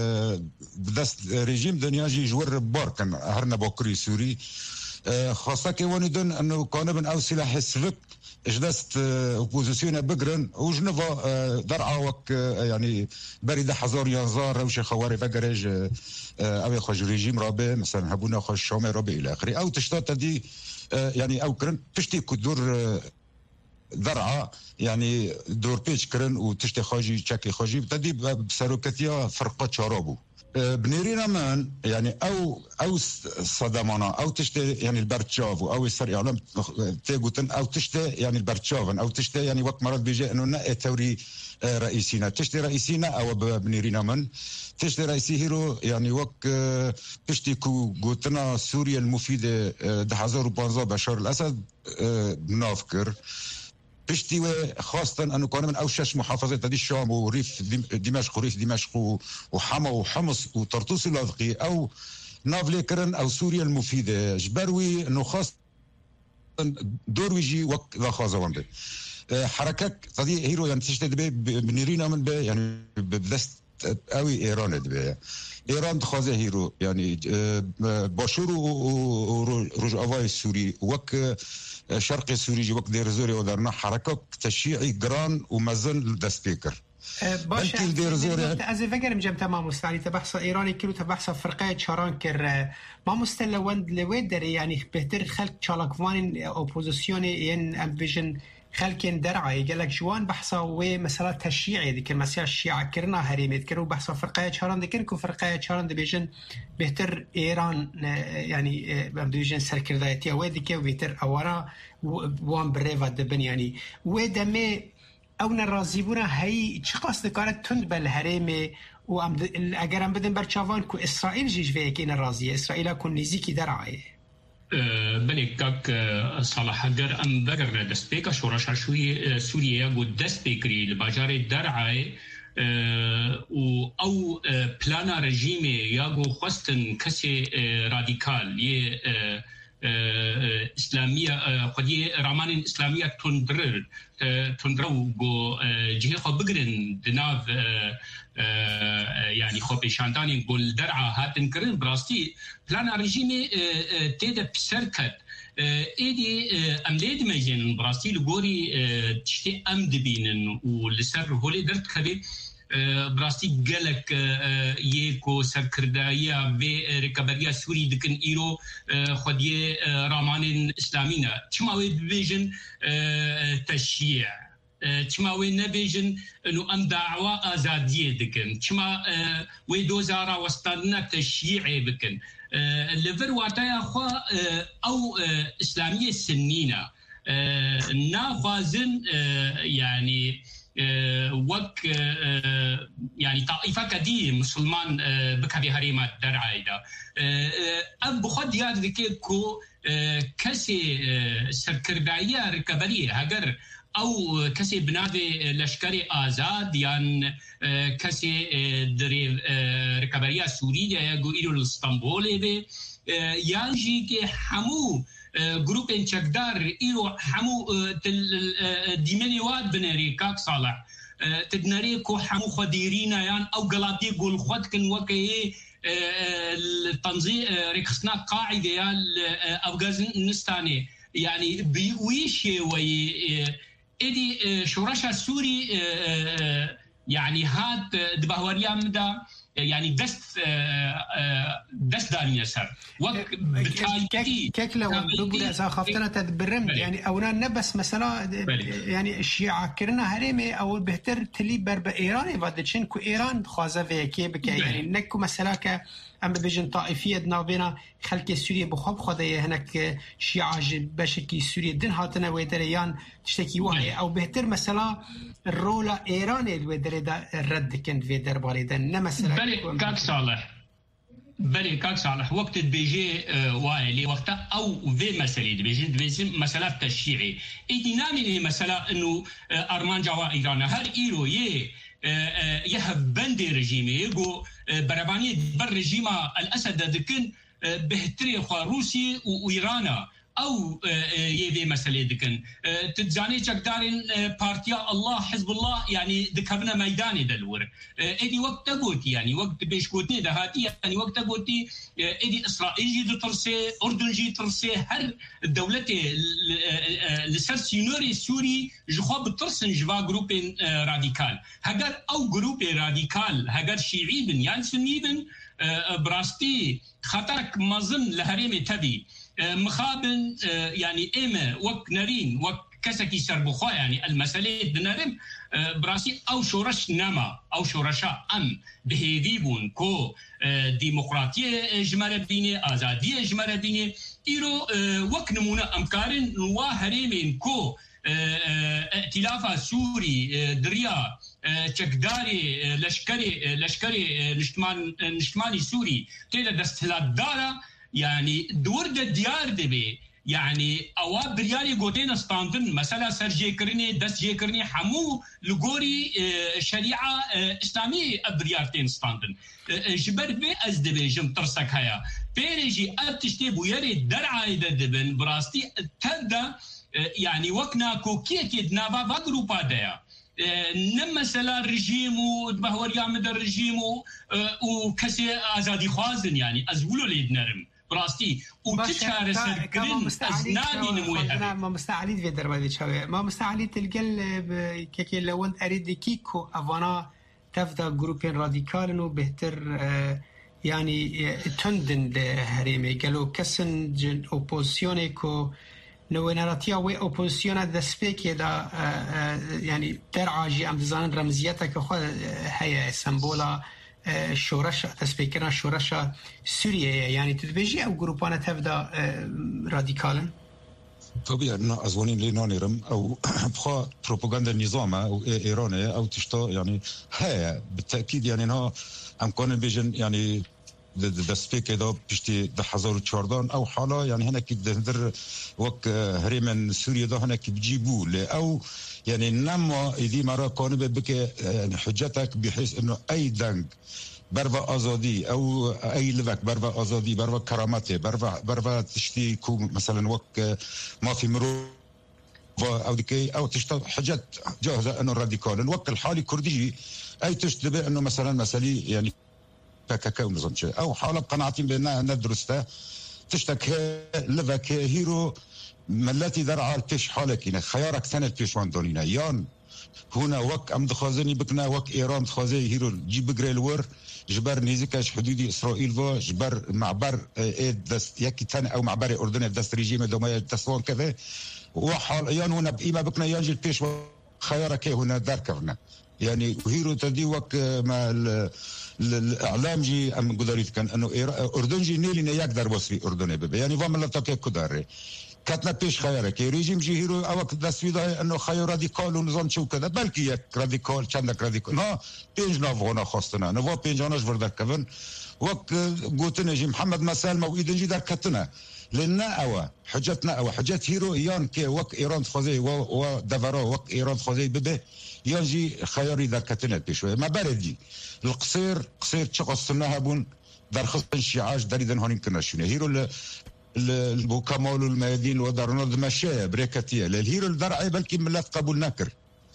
بدست ريجيم دنياجي جور باركن هرنا بكري سوري خاصه كونيدن انه كانبن او سلاح السفك اجدست اوبوزيسيون بقرن وجنفا درعا وك يعني بريده حزار ينزار وش خواري بقرج او خرج ريجيم رابع مثلا هبونا خرج شام رابع الى اخره او تشتات دي يعني او كرن تشتي كدور درعا يعني دور بيج كرن وتشتي خاجي تشكي خاجي تدي بسروكتيا فرقه شرابو بنيرينا من يعني او صدمانا او تشتي يعني البرتشاف او يصير اعلام تيغوتن او تشتي يعني البرتشافن او تشتي يعني وقت مرض بيجي انه نا توري رئيسينا تشتي رئيسينا او بنيرينا من تشتي رئيسي هيرو يعني وقت تشتي كو قوتنا سوريا المفيده 2015 بشار الاسد بنافكر بشتي خاصة أنه كان من أوشش محافظات دي الشام وريف دمشق وريف دمشق وحما وحمص وطرطوس اللاذقي أو نافلي كرن أو سوريا المفيدة جبروي أنه خاصة دور ويجي وقت ذا خازوان دي حركات تدي هيرو يعني تشتي بنيرينا من بي يعني بدست قوي إيران دي إيران تخازه هيرو يعني باشور ورجعواي السوري وك شرق سوري وقت دير زوري ودرنا حركة تشييعي جران ومازن دستيكر باشه از فکر میگم تمام مستعلی تبحث ایرانی کلو تبحث فرقه چاران کر ما مستلوند لوید داره يعني بهتر خلق چالاکوان اپوزیسیون این امبیژن خلقين درعي قال لك جوان بحثا ومسألة تشييعي ذيك المسيح الشيعة كرنا هريمت كرو بحثا فرقاية شاران ذكر كو فرقاية شاران دبيجن بهتر إيران يعني بيجن سركردايتيا وذيك وبهتر أورا وان بريفا دبن يعني ودمي أو نرازيبونا هاي شخص ذكرت تند بالهريمي وأجر أم بدن برشافان كو إسرائيل جيش فيك إن الرازية إسرائيل كون نزيكي درعي بلکک صلاح گر ام بگر دستپیکا شورش شوی سوریه گو دستپیکری لباجار درعای او پلانا رژیمی یا گو خواستن کسی رادیکال یه اسلامیه خودی رامان اسلامیه تندرو گو جهه خو بگرن دناو يعني خو بشانداني گل درعا هاتن کرن براستی پلان رژیمی تیده پسرکت ایدی املید مجن براستی لگوری تشتی ام دبینن و لسر هولی درد کبی براستی گلک یکو سرکردایا و رکابریا سوری دکن ایرو خودی رامان اسلامینه چماوی ببیجن تشیع چما وی نبیجن انو ام دعوا آزادیه دکن چما وی دوزارا وستاننا تشیعی بکن لفر واتایا خوا او اسلامیه سنینا نافازن يعني وك يعني طائفة كدي مسلمان بكبي هريمات درعايدا أب بخد ياد ذكيكو كسي سركردائية ركبرية هجر أو كسي بنادي لشكري آزاد يعني كسي دري ركبرية سورية يقول إلو الاسطنبولي بي يانجي كي حمو جروب انشكدار إيرو حمو ديمني واد بناري كاك صالح تدناريكو حمو خديرينا يان أو قلابي قول خد كن وكي التنظيم ركسنا قاعدة يان أفغانستاني يعني بيويشي وي إدي شورشا السوري يعني هاد دبهوريا مدى يعني دست دانية سر وقت بتاعي كيف لو بقول إذا خفتنا تدبرمت يعني أونا نبس مثلا يعني الشيعة كرنا هرمي أو بهتر تلي برب إيراني بعد شن كو إيران خازة في كيبك يعني نكو مثلا ك أما بيجن طائفية نابينا خلق سوريا بخوب خدايا هناك شيعة بشكي سوريا دين هاتنا ويدريان تشتكي وهي أو بهتر مثلا الرولا إيراني الويدري دا الرد كنت في درباري دا نمثلا بلي كاك صالح وقت بيجي وايلي وقت أو في مسألة بيجي مسألة تشيعي إيدي نامي مسألة إنه أرمان جوا إيران هر إيرو يهب بندي رجيمي يقو برباني بر رجيمة الأسد دكن بهتري خوا روسي وإيرانا أو يبي مسألة دكن تتزاني تقدرين بارتيا الله حزب الله يعني دكبنا ميداني دلور إدي وقت قوتي يعني وقت بيشكوتني دهاتي يعني وقت قوتي إدي إسرائيل جي ترسي أردن جي ترسي هر دولتي لسر سينوري سوري جخواب ترسن جوا جروب راديكال هجر أو جروب راديكال هجر شيعي بن يعني سني بن براستي خطرك مظن لهريم تبي مخابن يعني إما وك نارين وك كسكي سربخوا يعني المسألة دنارم براسي أو شورش نما أو شورشا أم بهذيبون كو ديمقراطية جمرة بيني آزادية جمرة بيني إيرو وك نمونا أمكارن وهريمين كو ائتلافا سوري دريا چکداری لشکری نشتمانی سوری تیدا دستهلات دارا يعني دور ديار دبي يعني اواب بريالي قوتين استاندن مثلا سر جيكرني دست جيكرني حمو لغوري شريعة اسلامي بريارتين استاندن جبر بي از دبي جم ترسك هيا بيريجي ابتشتي بويري درعاي دبن براستي تبدا يعني وكنا كوكيكي دنابا بغروبا ديا نمثلا الرجيم وبهوريا مد الرجيم وكسي ازادي خوازن يعني ازولو ليد نرم براستي وتشار سكرين ازنادي نموي ما مستعليد في دربادي شويه ما مستعليد القل كيكي لو اريد كيكو افانا تفدا جروبين راديكال وبهتر يعني تندن لهريمي قالوا كسن جن اوبوزيونيكو نو ناراتيا و اوبوزيونا دسبيكي دا يعني درعاجي ام دزان رمزيتك خو هي سمبولا شورش تسبيكنا شورش سوريا يعني تتبجي او جروبانا تبدا راديكالا طبيعي أن أزوانين لنا نرم أو بخا بروباغندا النظام أو إيرانية أو تشتا يعني هي بالتأكيد يعني أنها أمكان بيجن يعني دسبيك ده بشتي ده 2014 أو حالا يعني هنا كده وك هريمن سوريا ده هنا بيجيبوه أو يعني نما إذا مرة كانوا بك يعني حجتك بحيث إنه أي دنج بروا آزادی او ای لوک بروا آزادی بروا کرامته بروا تشتی کو مثلا وک ما في مرو او دكي او تشت حاجات جاهزه انه راديكال وك الحالي كردي اي تشتبه انه مثلا مسالي يعني كاكاو نظام او حاله قناعتي بان ندرسته تشتك لوك هيرو ملاتي درعا تش حالك خيارك سنه تشوان دونينا يان هنا وك ام دخازني بكنا وك ايران دخازي هيرو جيب جريلور جبر نيزكاش حدودي اسرائيل فو جبر معبر دست يكي تاني او معبر اردن دست ريجيم دوما تسوان كذا وحال يان هنا بقيمه بكنا ينجل بيش خيارك هنا داركرنا يعني هيرو تدي وك ما الاعلام جي ام قدرت كان انه اردن جي نيلي يقدر وصفي اردن ببه يعني فما لا تك كدار كاتنا بيش خيارك ريجيم جي هيرو اوك دسويدا انه خيار راديكال ونظام شو كذا بلكي يك راديكال چندك راديكال ها بينج نافونا خاصنا نو بينج اناش ورد كفن وك قوتنا جي محمد مسال مويد جي دار كتنا لنا أوا حجتنا أوا حجت هيرو يان كي وك إيران خوزي و دفرا وك إيران خوزي ببه يان جي خياري در كتنا بشوي ما بردي القصير قصير تشقصنا هبون در خصن الشعاج دريدن هونين كناشونه هيرو البوكامول الميادين ودارنا دمشايا بريكاتيه للهيرو الدرعي بلكي ملات قبول نكر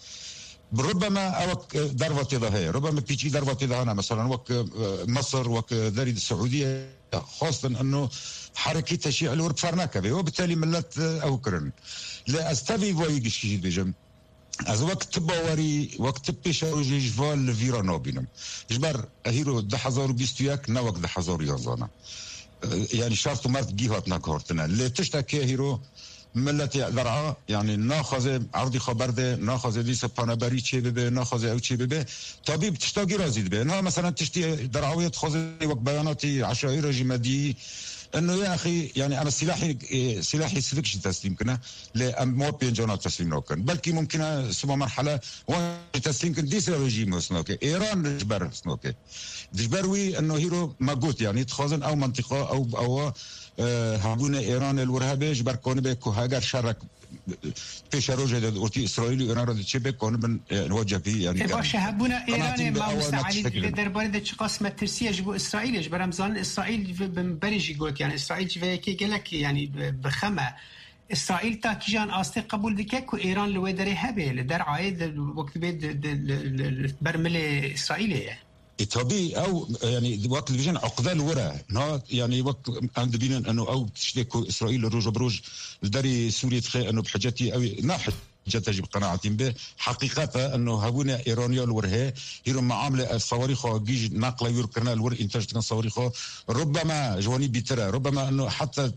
ربما اوك ضربه ظهير ربما بيجي ضربه ظهر مثلا وك مصر وك دريد السعوديه خاصه انه حركه تشيع الورد فرناكه وبالتالي ملات اوكرن لا استفي ويجي شيء بجم از وقت باوري وقت بيشاروجي جوال فيرانو بينم جبر هيرو 2021 نا وقت 2011 يعني شرط مرت جيهات نكورتنا اللي تشتكي هيرو ملت درعا يعني ناخذ عرضي خبر ده ناخذ دي سبانبري چه ببه ناخذ او چه ببه طبيب تشتاقي رازيد به انها مثلا تشتي درعويه خذ وقت بياناتي عشائر رجمدي انه يا اخي يعني انا سلاحي سلكش تسليم كنا مو بينجونا تسليم نوكن بلكي ممكن سما مرحله تسليم كن دي رجيم سنوكي ايران جبر سنوكي جبروي انه هيرو ما قلت يعني تخازن او منطقه او هابون ايران الورهبه جبر كون بكو هاجر شرك پیش روزه دولتی اسرائیل و ایران را چه بکنه من نواجه فيه يعني باشه هبونا ایران ما مستعلی درباره د چه قسمه ترسیه جو اسرائیل اج برمزان اسرائیل بریجی گوت يعني اسرائیل جو کی گلک يعني بخمه اسرائیل تا کیجان آسته قبول دکه کو ایران لو دره هبه لدر عاید وقت بید برمل اسرائیلیه طبيعي او يعني وقت اللي بيجن عقدال ورا يعني وقت عند بينن انه او تشتكوا اسرائيل روج بروج الدري سوريا تخي انه بحاجتي او ناحيه تجب قناعتي به حقيقه انه هبونا ايرانيا الورها هيرو معامله الصواريخ جيج نقله يوركرنا الور انتاج كان صواريخ ربما جواني بيترا ربما انه حتى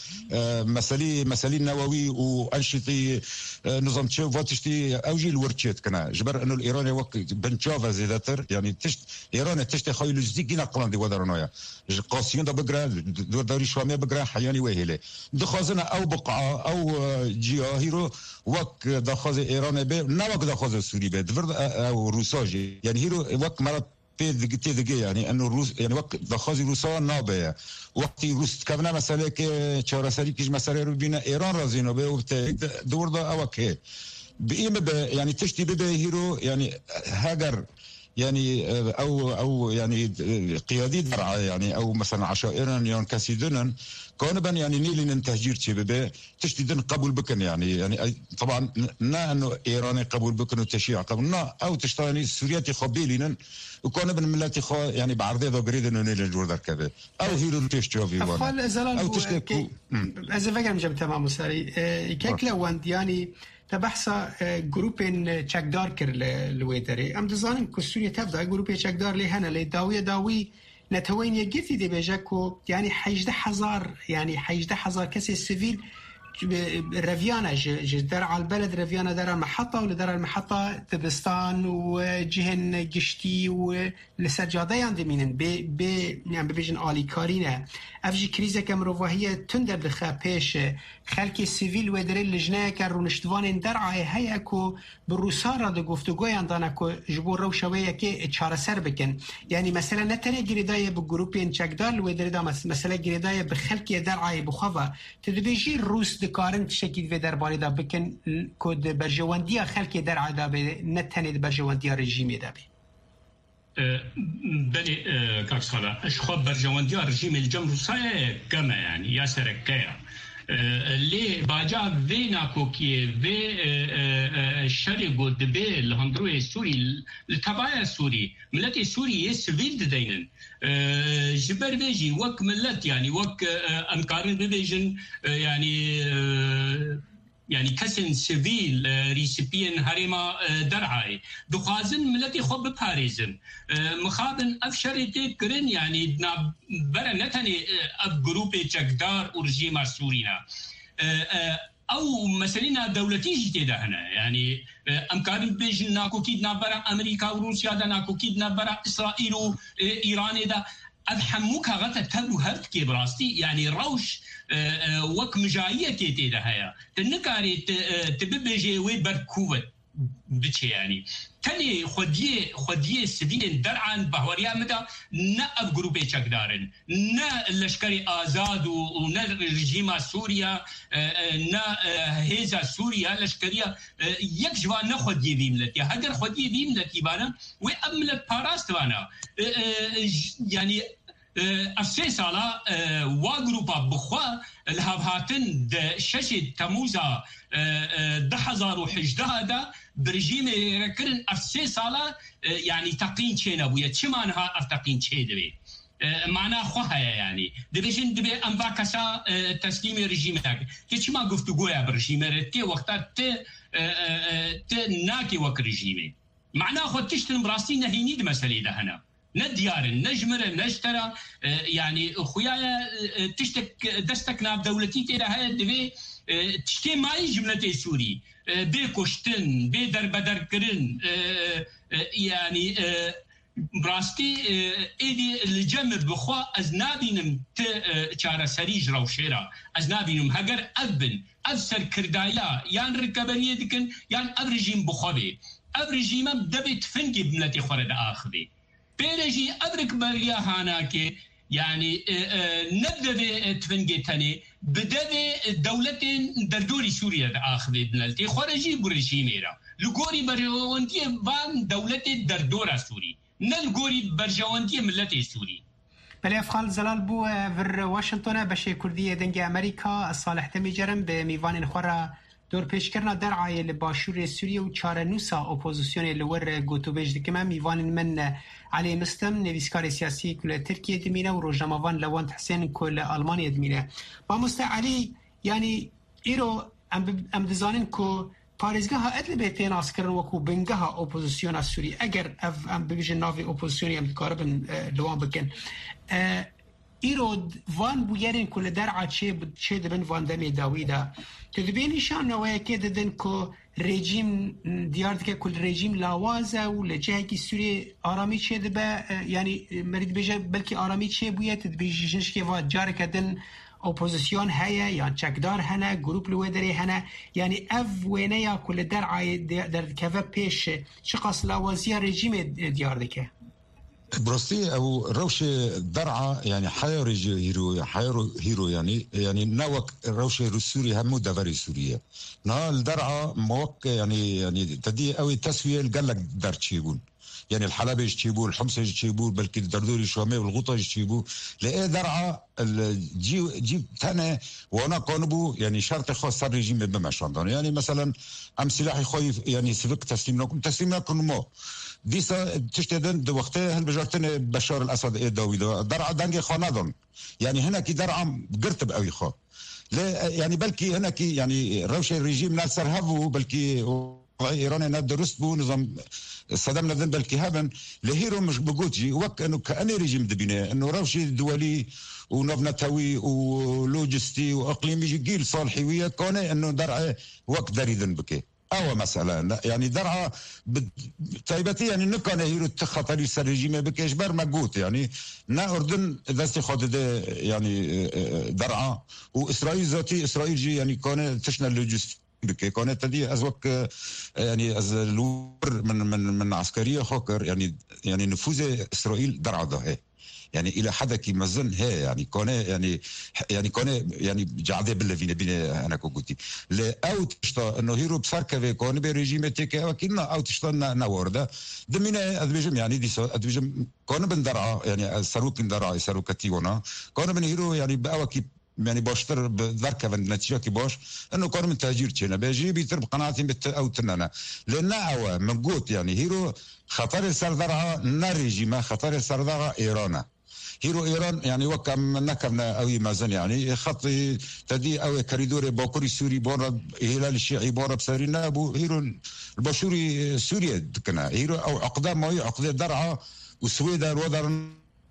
مسالي نووي وانشطي نظام تشوف وتشتي اوجي الورتشات كنا جبر انه الايراني وقت بنشوفا زيداتر يعني ايران تشتي خايل زيكي نقلان دي ودرنايا قاسيون دا بقرا دوري شواميه بقرا حياني وهله دخازنا او بقعه او جيا هيرو وقت داخل ایران به نه وقت داخل سوریه به درد او روساجی يعني هيرو وقت مرات تيدقي يعني انه الروس يعني وقت داخل روسا نابه وقت روس كنا مساله که چهارسری کیش مساله رو بین ایران رازینو به و دور دا اوکه بیم به يعني تشتي به هيرو يعني هاجر يعني او يعني قيادي درعا يعني او مثلا عشائرا يعني كاسيدنا كونبا يعني نيلين تهجير تشبه تشتيدن قبول بكن يعني طبعا نا انه ايراني قبول بكن وتشيع قبول نا او تشتاني سورياتي خبيلين وكونبا ملاتي خو يعني بعرضه ذو بريد انه نيل الجور ذا كذا او هيرو تشتوفي وانا او تشتكو از فكر جم تمام مساري كيك لو يعني تبحث جروبين تشكدار كر لويدري ام دزانن كسوريا تبدا جروبي تشكدار لي هنا لي داوي نتوين يجتي دي بيجاكو يعني 18000 كسي سيفيل رافيانا جدار على البلد رافيانا دار المحطة ولدار المحطة تبستان وجهن قشتي ولسجادة عند مينن يعني بيجن آلي كارينا أفجي كريزة كمروفاهية تندب لخابيش خلقي السيفيل ودري اللجنة كرونشتوان درعي هيكو بالروسارة دو قفتوغوي عندنا كو جبور روشوية كي اتشار سر بكن يعني مثلا نتني جريداية بجروبين تشاكدار ودري دا مثلا جريداية بخلقي درعي بخوفا تدبيجي الروس دكارن تشكيل في درباري دا بكن كود برجواندية خلقي درعي دا نتني برجواندية رجيمي دا بي بلي كاكسخلا اشخاب برجواندية رجيم الجمهور روسيا كما يعني ياسر كيا لي باجا فينا كوكي في شري قد بي الهندروي السوري التبايا السوري ملتي سوري سيفيل دينن جبر بيجي وك ملت يعني وك انكارن بيجن يعني كسن سيفيل ريسيبين هريما درعاي دخازن ملتي خب باريزن مخابن افشرتي كرن يعني برا نتني اب جروب تشكدار ورجيم سورينا او مسألة دولتي جديدة هنا يعني امكان بيجن ناكو كيدنا برا امريكا وروسيا دا ناكو كيدنا برا اسرائيل وايران دا ابحموك غتا تبو هرت كي براستي يعني روش وك مجايه كي تيدا هيا تنكاري تببجي وي بركوت بتشي يعني تاني خديه سبين درعان بهوريا مدى نا اب جروبي تشكدارن نا لشكري آزاد ونا رجيم سوريا نا هيزا سوريا لشكريا يك جوا نا خديه بيملتي هاجر خديه بيملتي بانا وامل باراست بانا يعني افسي سالا واغروبا بخوا الهافهاتن شاشة تموزا 2011 دا برجيم ركرن افسي سالا يعني تقين تشينا بويا تشمانها افتقين تشي دبي معنا خوها يعني دبيشن دبي انفاكاسا تسليم رجيمك تشما قفتو قويا برجيم رتي وقتا ت ناكي وك رجيمي معنا خو تشتن براسي نهيني دمسالي دهنا نديار نجمر نشترى يعني خويا تشتك دستك ناب دولتي تيرا هاي دبي تشتي ماي جملتي سوري بكشتن بدر بدر كرن يعني براستي ايدي الجمع بخوا ازنابينم تشارة سريج روشيرا ازنابينم هجر ابن افسر كردايا يعني ركبنيه دكن يعني ابرجيم بخوبي ابرجيم دبت فنجي بنتي خورد اخذي بيرجي أبرك بريا هاناكي يعني نبدأ تفنجي تاني بدأ دولة دردوري سوريا آخذ بنالتي خارجي برجي ميرا لقوري برجوانتي بان دولة دردورا سوري نلقوري برجوانتي ملتي سوري بله افخال زلال بو ور واشنطن بشه كردية دنگ امريكا صالح تمی جرم به میوان خورا دور پیشکرنا در عایل باشور سوریه و چاره نوسا اپوزیسیون لور گوتوبیج دکمه میوان من علی مستم نویسکار سیاسی کل ترکیه دمینه و روزنامه‌وان لوانت حسین کل آلمانیا دمینه با مست علی یعنی ایرو ام دزانن کو پارێزگەها ئەت لەبێ پێناسکردن وەکو بنگەها ئۆپۆزیسیۆنا سووری ئەگەر ئەم ببیژن ناوی ئۆپۆزیسیۆنی ئەم دکارە بن لەوان بکەن ئیرۆ وان بویەرین کو لە دەرعا چێ دەبن وان دەمێ داویدا تو دەبێ نیشانەوەیەکێ دەدەن کو رێژیم دیار دکە کو رێژیم لاوازە و لە جەهێکی سووری ئارامی چێ دەبە ینی مەری دەبێژە بەلکی ئارامی چێ بووە دەبێژنشکێ وا جارێکە دن اپوزیسیون هيا یا چکدار هنه گروپ لودری هنه یعنی اف وینه یا کل درعای در کفه پیش شخص لوازی رژیم دیار دکه برستي او روش درعا يعني حير هيرو يعني نوك روش سوري هم دفري سوريا نا الدرعا موك يعني تدي او تسويه قال لك درتشيبون يعني الحلبة يجيبوا الحمص يجيبوا بلكي الدردوري الشوامي والغوطة يجيبوا لأيه درعا جيب تاني وانا قانبو يعني شرط خاص صار رجيم بمشاندان يعني مثلا ام سلاحي خويف يعني سفك تسليمناكم مو ديسا تشتدن دو وقتها هل بجارتن بشار الاسد ايه داويدا درعا دنجي خانادن يعني هنا كي درعا قرتب اوي خا لا يعني بلكي هنا كي يعني روش الرجيم ناس سرهبو بلكي إيران ندرست بو نظام صدام لذن بلكي هابن لهيرو مش بقوتجي وك انه كأني ريجيم دبينه انه روشي دولي ونبنتاوي ولوجستي واقليمي جيل صالحيوية كونه انه درعه وك دريدن بكي او مسألة يعني درعه تايبتي يعني نكونه هيرو تخطري سر ريجيم بكيش بر مقوت يعني نا اردن دستي خود يعني درعه واسرائيل ذاتي اسرائيل جي يعني كونه تشنى اللوجستي بكي كانت تدي ازوك يعني از لور من عسكريه خوكر يعني نفوذ اسرائيل درعا ده يعني الى حد كي مزن هي يعني كونه يعني جعده باللفينه بين انا كوتي لا اوت شتا انه هيرو بسركه كونه بريجيم تيكا وكنا اوت شتا نورده دمينا ادبجم يعني دي ادبجم كونه بندرعا يعني سروك درعا سروكتيونا كونه من هيرو يعني باوكي يعني باشتر بذركة بالنتيجة كي باش انه كانوا من تهجير تشينا بيجي بيتر بقناعتي او تنانا لان اوا من قوت يعني هيرو خطر السردرها ناريجي ما خطر السردرها ايرانا هيرو ايران يعني وكم نكبنا اوي مازن يعني خطي تدي او كريدور باكوري سوري بورا هلال الشيعي بورا بسارينا ابو هيرو البشوري سوريا دكنا هيرو او عقده ما عقده درعه وسويدا الوضع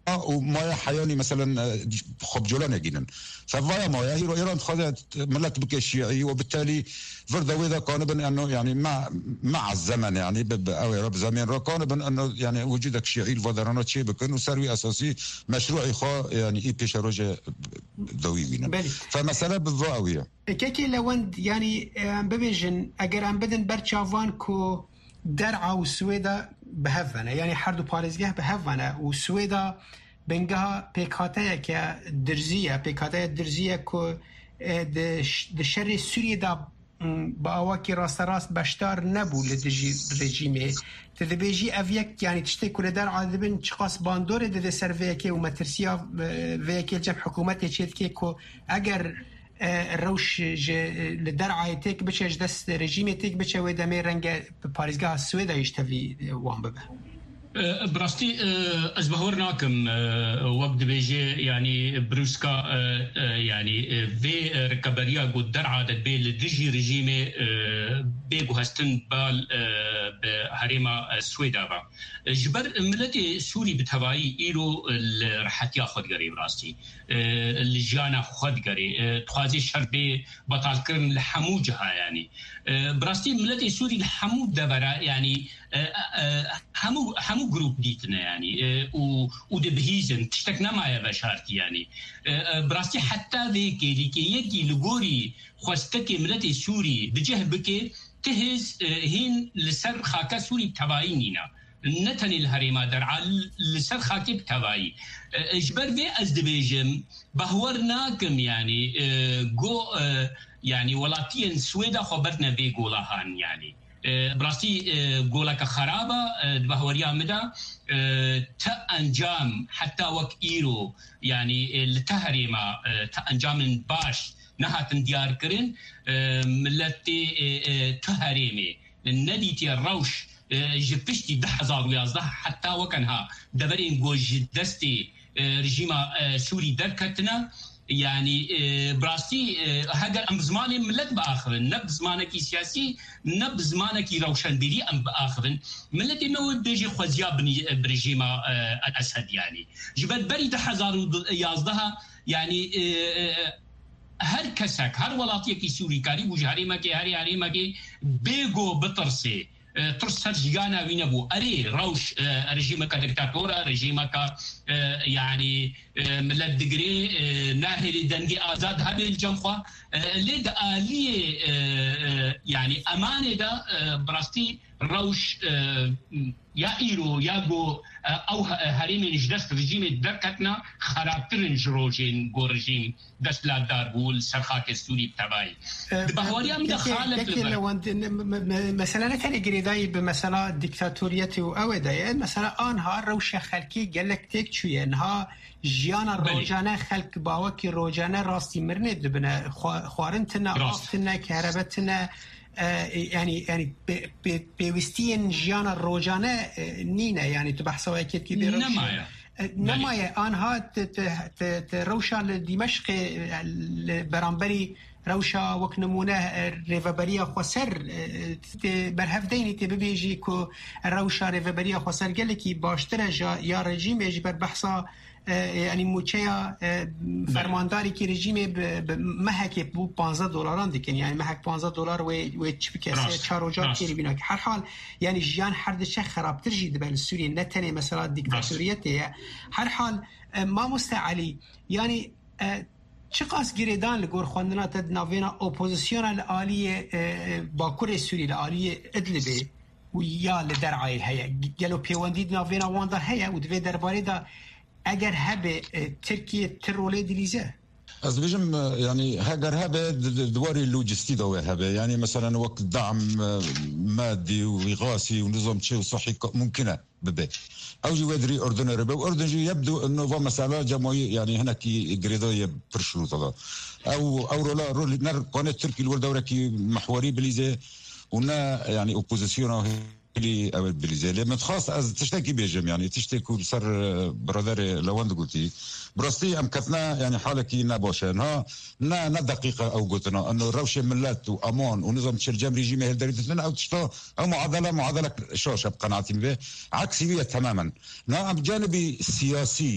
ومايا حياني مثلا خب جولان يجينن ففايا مايا هي ايران خذت ملت بك الشيعي وبالتالي فردا وذا كان انه يعني مع الزمن يعني او رب زمان كان انه يعني وجودك شيعي الفدرانات شيء بكن وسروي اساسي مشروعي خا يعني اي بيش روجه دويين فمساله بالضاويه كيكي لوند يعني ببيجن اگر ام بدن برچاوان کو درعا وسويدا بهفنا يعني حردو باريزگاه بهفنا وسويدا بنگها پیکاته که درزیه پیکاته درزیه که د شر سوریه دا با اواکی راست بشتار نبو لدجی رژیمه تدبیجی اویک يعني تشتي كل دار عادبن چقاس باندور د سر ویکی و مترسیا ویکی جم حکومت چیت کی کو اگر روش لدرعه تک بچه دست رژیم تک بچه و دمه رنگ پاریزگاه سویدا يشتوي وان ببه براستي از بهور ناكم وقت بيجي يعني بروسكا يعني في ركبريا قد درعا دبي لدجي رجيمي بيجو هستن بال بحريمة سويدا جبر ملتي سوري بتهواي إيرو الرحات ياخد قري براستي الجانا خد قري تخازي شربي بطال كرن لحموجها يعني براستي ملتي سوري الحمود دبرا يعني همو جروب ديتنا يعني ودبهيزن تشتكنا معايا بشارتي يعني براستي حتى ذيكي لكي يجي لغوري خواستكي ملتي سوري بجه بكي تهز هين لسر خاكا سوري بتباينينا نتني الهريمة درعا لسر خاكي بتباي اجبر في ازدبيجم بهورناكم يعني جو يعني ولاتين سويدا خبرتنا في قولهان يعني براستي قولك خرابة بهوريا مدى تأنجام حتى وك إيرو يعني التهريمة تأنجام باش نهات ديار كرين ملتي تهريمي النديتي الروش جبشتي دحزار ويازده حتى وكنها دبرين قوج دستي رجيمة سوري دركتنا يعني براستي هذا ام زماني ملت باخر نب زمانك سياسي نب زمانك روشن بيري ام باخر ملت انه بيجي خوزيا برجيمه الاسد يعني جبل بريد حزار يازدها يعني هر كسك هر ولاتيك سوري كاري وجهريمك هريمك بيجو بترسي ترسل جانا وينبو أري روش رجيمك دكتاتورا رجيمك يعني ملت دقري ناهري دنجي آزاد هذه الجمخة لد آلية يعني أمانة دا براستي روش يا إيرو يا جو أو هريمي نجدست رجيم دركتنا خرابترن جروجين جو رجيم دست لا دار بول سرخاك السوري بتباي بهوريا من خالف مثلا كان يقريداي بمسألة ديكتاتورية وأودا مثلا آنها روش خلقي قالك تيك شوية إنها جيانا روجانا خلق باوكي روجانا راستي مرند دبنا خوارنتنا آفتنا كهربتنا يعني بيوستين جيانا روجانا نينا يعني تبحثوا أكيد كبير نمايا آنها روشا لدمشق برانبري روشا وكنمونه ريفابريا خسر برهفديني تبيجي كو روشا ريفابريا خسر قالكي باشترجا يا رجيم يجبر بحثا يعني موچيا فرمانداري كي رژیم مهك بو $15 ديكن يعني مهك $15 و تشبكه چاروجات كي بينك هر حال يعني جيان حرد شيخ خراب ترجي دبل سوريا نتني مثلا ديكتاتوريته هر حال ما مستعلي يعني چقاس گریدان لگور خواندنا تد ناوینا اپوزیسیون العالیه باکور سوری العالیه ادلبه و یا لدرعای هیا گلو پیوندید ناوینا واندا هیا و دوی درباره دا اگر هبه ترکیه تروله دلیزه از بيجم يعني هاجر هبه دواري اللوجستي دو هبه يعني مثلا وقت دعم مادي وإغاثي ونظام شيء صحي ممكنه ببه او جو يدري اردن ربه واردن يبدو انه فما مساله جمعيه يعني هنا كي جريدايه برشروط هذا او رول نر قناه تركي الورده كي محوري بليزه ونا يعني اوبوزيسيون اللي او بليزه لما خاص از تشتكي بيجم يعني تشتكي صار برادر لوند قلتي براستي ام كتنا يعني حالك نباشه ها نا دقيقه او قلتنا انه روشه ملات وامان ونظام تشرجم ريجيم هالدرجه او تشتا او معادله شاشه بقناعتي به عكسيه تماما نا جانبي سياسي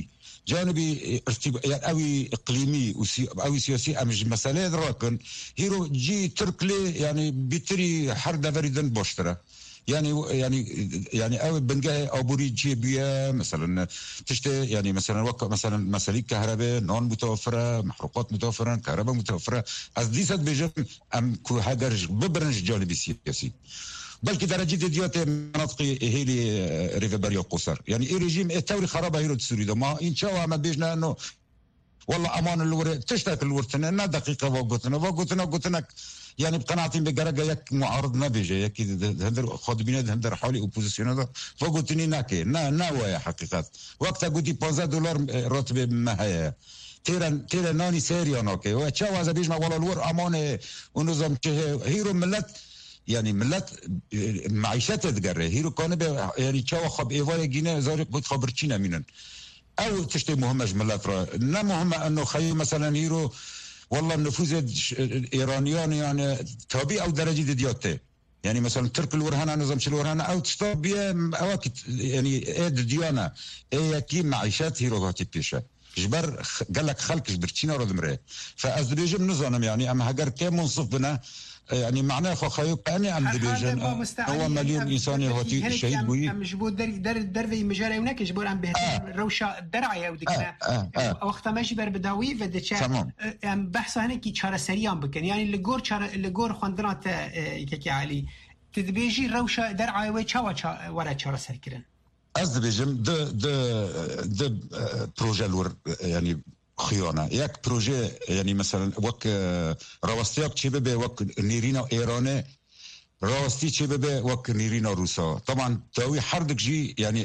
جانبي أوي إقليمي أو سياسي أمش مسألة راكن هيرو جي تركلي يعني بيتري حرد فريدن بوشترا يعني أو بنجاه أو بريجي بيا مثلا تشتى يعني مثلا وقع مثلا مساليك كهرباء نون متوفرة محروقات متوفرة كهرباء متوفرة أزديسات بيجم أم كو هاجر ببرنج جانبي سياسي بلكي درجة ديوت مناطق هيلي ريفبريو قصر يعني ريجيم التوري خرابة هيرو تسوري ده ما إن شاء الله ما بيجنا إنه والله أمان الور تشتاك الورتنا إنها دقيقة وقتنا يعني بقناعتي بقرقة يك معارض ما بيجي يك هندر خادمين هندر حالي أوبوزيسيون هذا فقلتني ناكي ناوية حقيقات وقتها قلتي $15 راتب ما هي تيرا ناني سيريا ناكي وشاو هذا بيجنا والله الور أمان ونظام هيرو ملت معيشات تقرر هيرو كان يعني شاو خب إيوايا جينا زارق بود خبرتشينا منن أو تشتي مهمة ملت را لا مهمة أنه خي مثلا هيرو والله النفوذ الإيرانيان يعني تابي أو درجة ديوته يعني مثلا ترك الورهانة نظام الورهانة أو تشتاب بيا أواكت يعني ديانا كي معيشات هيروغاتي بيشة جبر قال لك خلق جبرتشينا رد مريه فأزدبيجم نظام يعني أما هجر كم منصف بنا يعني معناه خايب أنا عم دبيجن هو مليون إنسان هوتي شهيد بوي مجبور در في مجال هناك جبر عم بهتم روشة درعية ودكنا وقت ما جبر بداوي فدشة بحث هنا كي شارع سريان بكن يعني اللي جور خندرات كي علي تدبيجي روشة درعية وشوا ورا شارع سركرن أزدبيجم د بروجال يعني خيانة يك بروجي يعني مثلا وك راوستياب تشبه وك نيرينا إيراني راوستي تشبه وك نيرينا روسا طبعا تاوي حردك جي يعني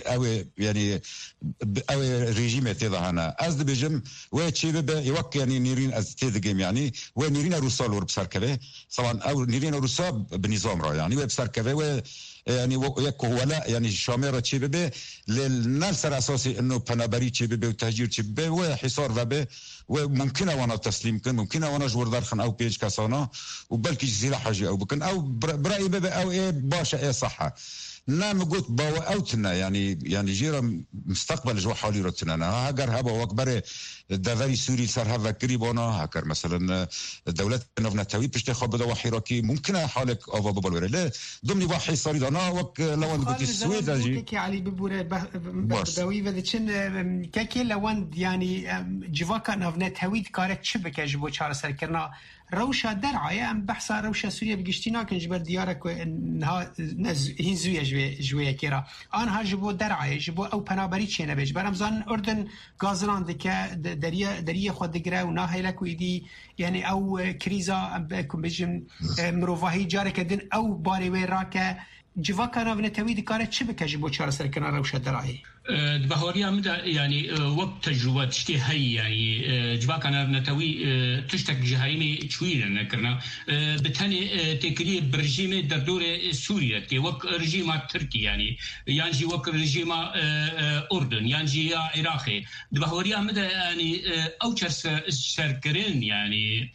أو ريجيم تيضاهنا أزد بجم وتشبه يوك يعني نيرين أز تيدقيم يعني ونيرينا روسا لور بسار كبه طبعا أو نيرينا روسا بنظام را يعني وبسار كبه يعني يك ولا يعني شاميرة تشبه للناس الأساسي إنه بنابري تشبه وتهجير تشبه وحصار وبه وممكن وانا تسليم كن ممكن وانا جور دارخن او بيج كاسانا وبلكي جزيره حاجه او بكن او براي بابا او ايه باشا ايه صحه نعم قلت باو اوتنا يعني جيرا مستقبل جو حالي رتنا انا هاجر هبا وكبر الدفاري سوري صار هذا قريبنا هاكر مثلا الدوله نفتوي باش تاخذ بدا حراكي ممكن حالك او بابا لا ضمن واحد صار انا وك لو قلت السويد اجي كي علي ببوره بدوي بدشن كاكي لو يعني جواكا نفنت هويد كارت شبكه جبو چار سر كرنا روشة درعية ام بحثا روشة سوريا بقشتنا كن جبر ديارك انها هين زوية جوية كيرا انها جبو درعية جبو او پنابري چينه بيج برمزان اردن غازلان دكا دريا خود دقرا وناهي لك ويدي يعني او كريزا بكم بيجم مروفاهي جارك دن او باري وين راكا جواكا نفنتوي دكارت شبكة جبو چار سر كنا روشة درعية بهوريا مدى يعني وقت تجربة تشتي هاي يعني جباك أنا نتوي تشتك جهايمي شوية نكرنا بتهني تكري برجيمة دردور سوريا تي وق رجيمة تركي يعني يانجي وق رجيمة أردن يانجي عراقي بهوريا مدى يعني أوشر سركرين يعني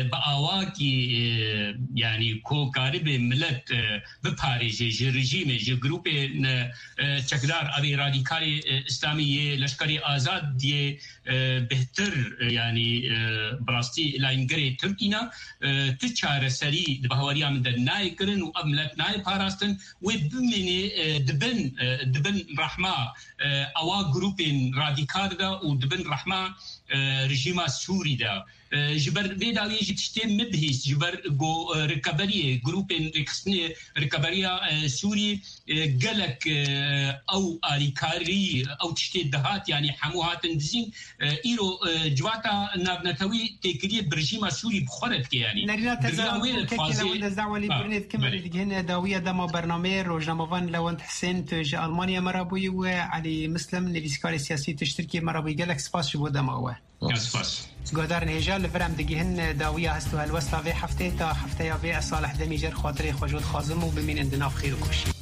بأواكي يعني كو قارب ملت بباريجي جي رجيمة جي جروبي تكدار أبي راديكالي اسلامی لشکری آزاد دیه بهتر يعني براستي لاینگری ترکینا تچار سری بهواری من در نای کرن و املت نای پاراستن و بمنی دبن رحمه اوا گروپین رادیکال دا و دبن رحمه رژیم سوری دا جبر بيداوي جتشتي مبهيس جبر جو ركبريه جروبين ركسني ركبريه سوري قالك او اليكاري او تشتي دهات يعني حموهات دزين ايرو جواتا نابنتوي تكري برجيما سوري بخرت يعني نرينا تزاوير كيلو دزعوا لي برنيت كمل دغهنا داويه دما برنامج روجناموفان لوند حسين تج المانيا مرابوي وعلي مسلم نبيسكاري سياسي تشتركي مرابوي قالك سباس شو دما سباس قدر نهجال لفرام دقيهن داوية هستوها الوصلة في حفتة تا حفتة يا بيع صالح دميجر خاطري خوجود خازم وبمين اندناف خير وكوشي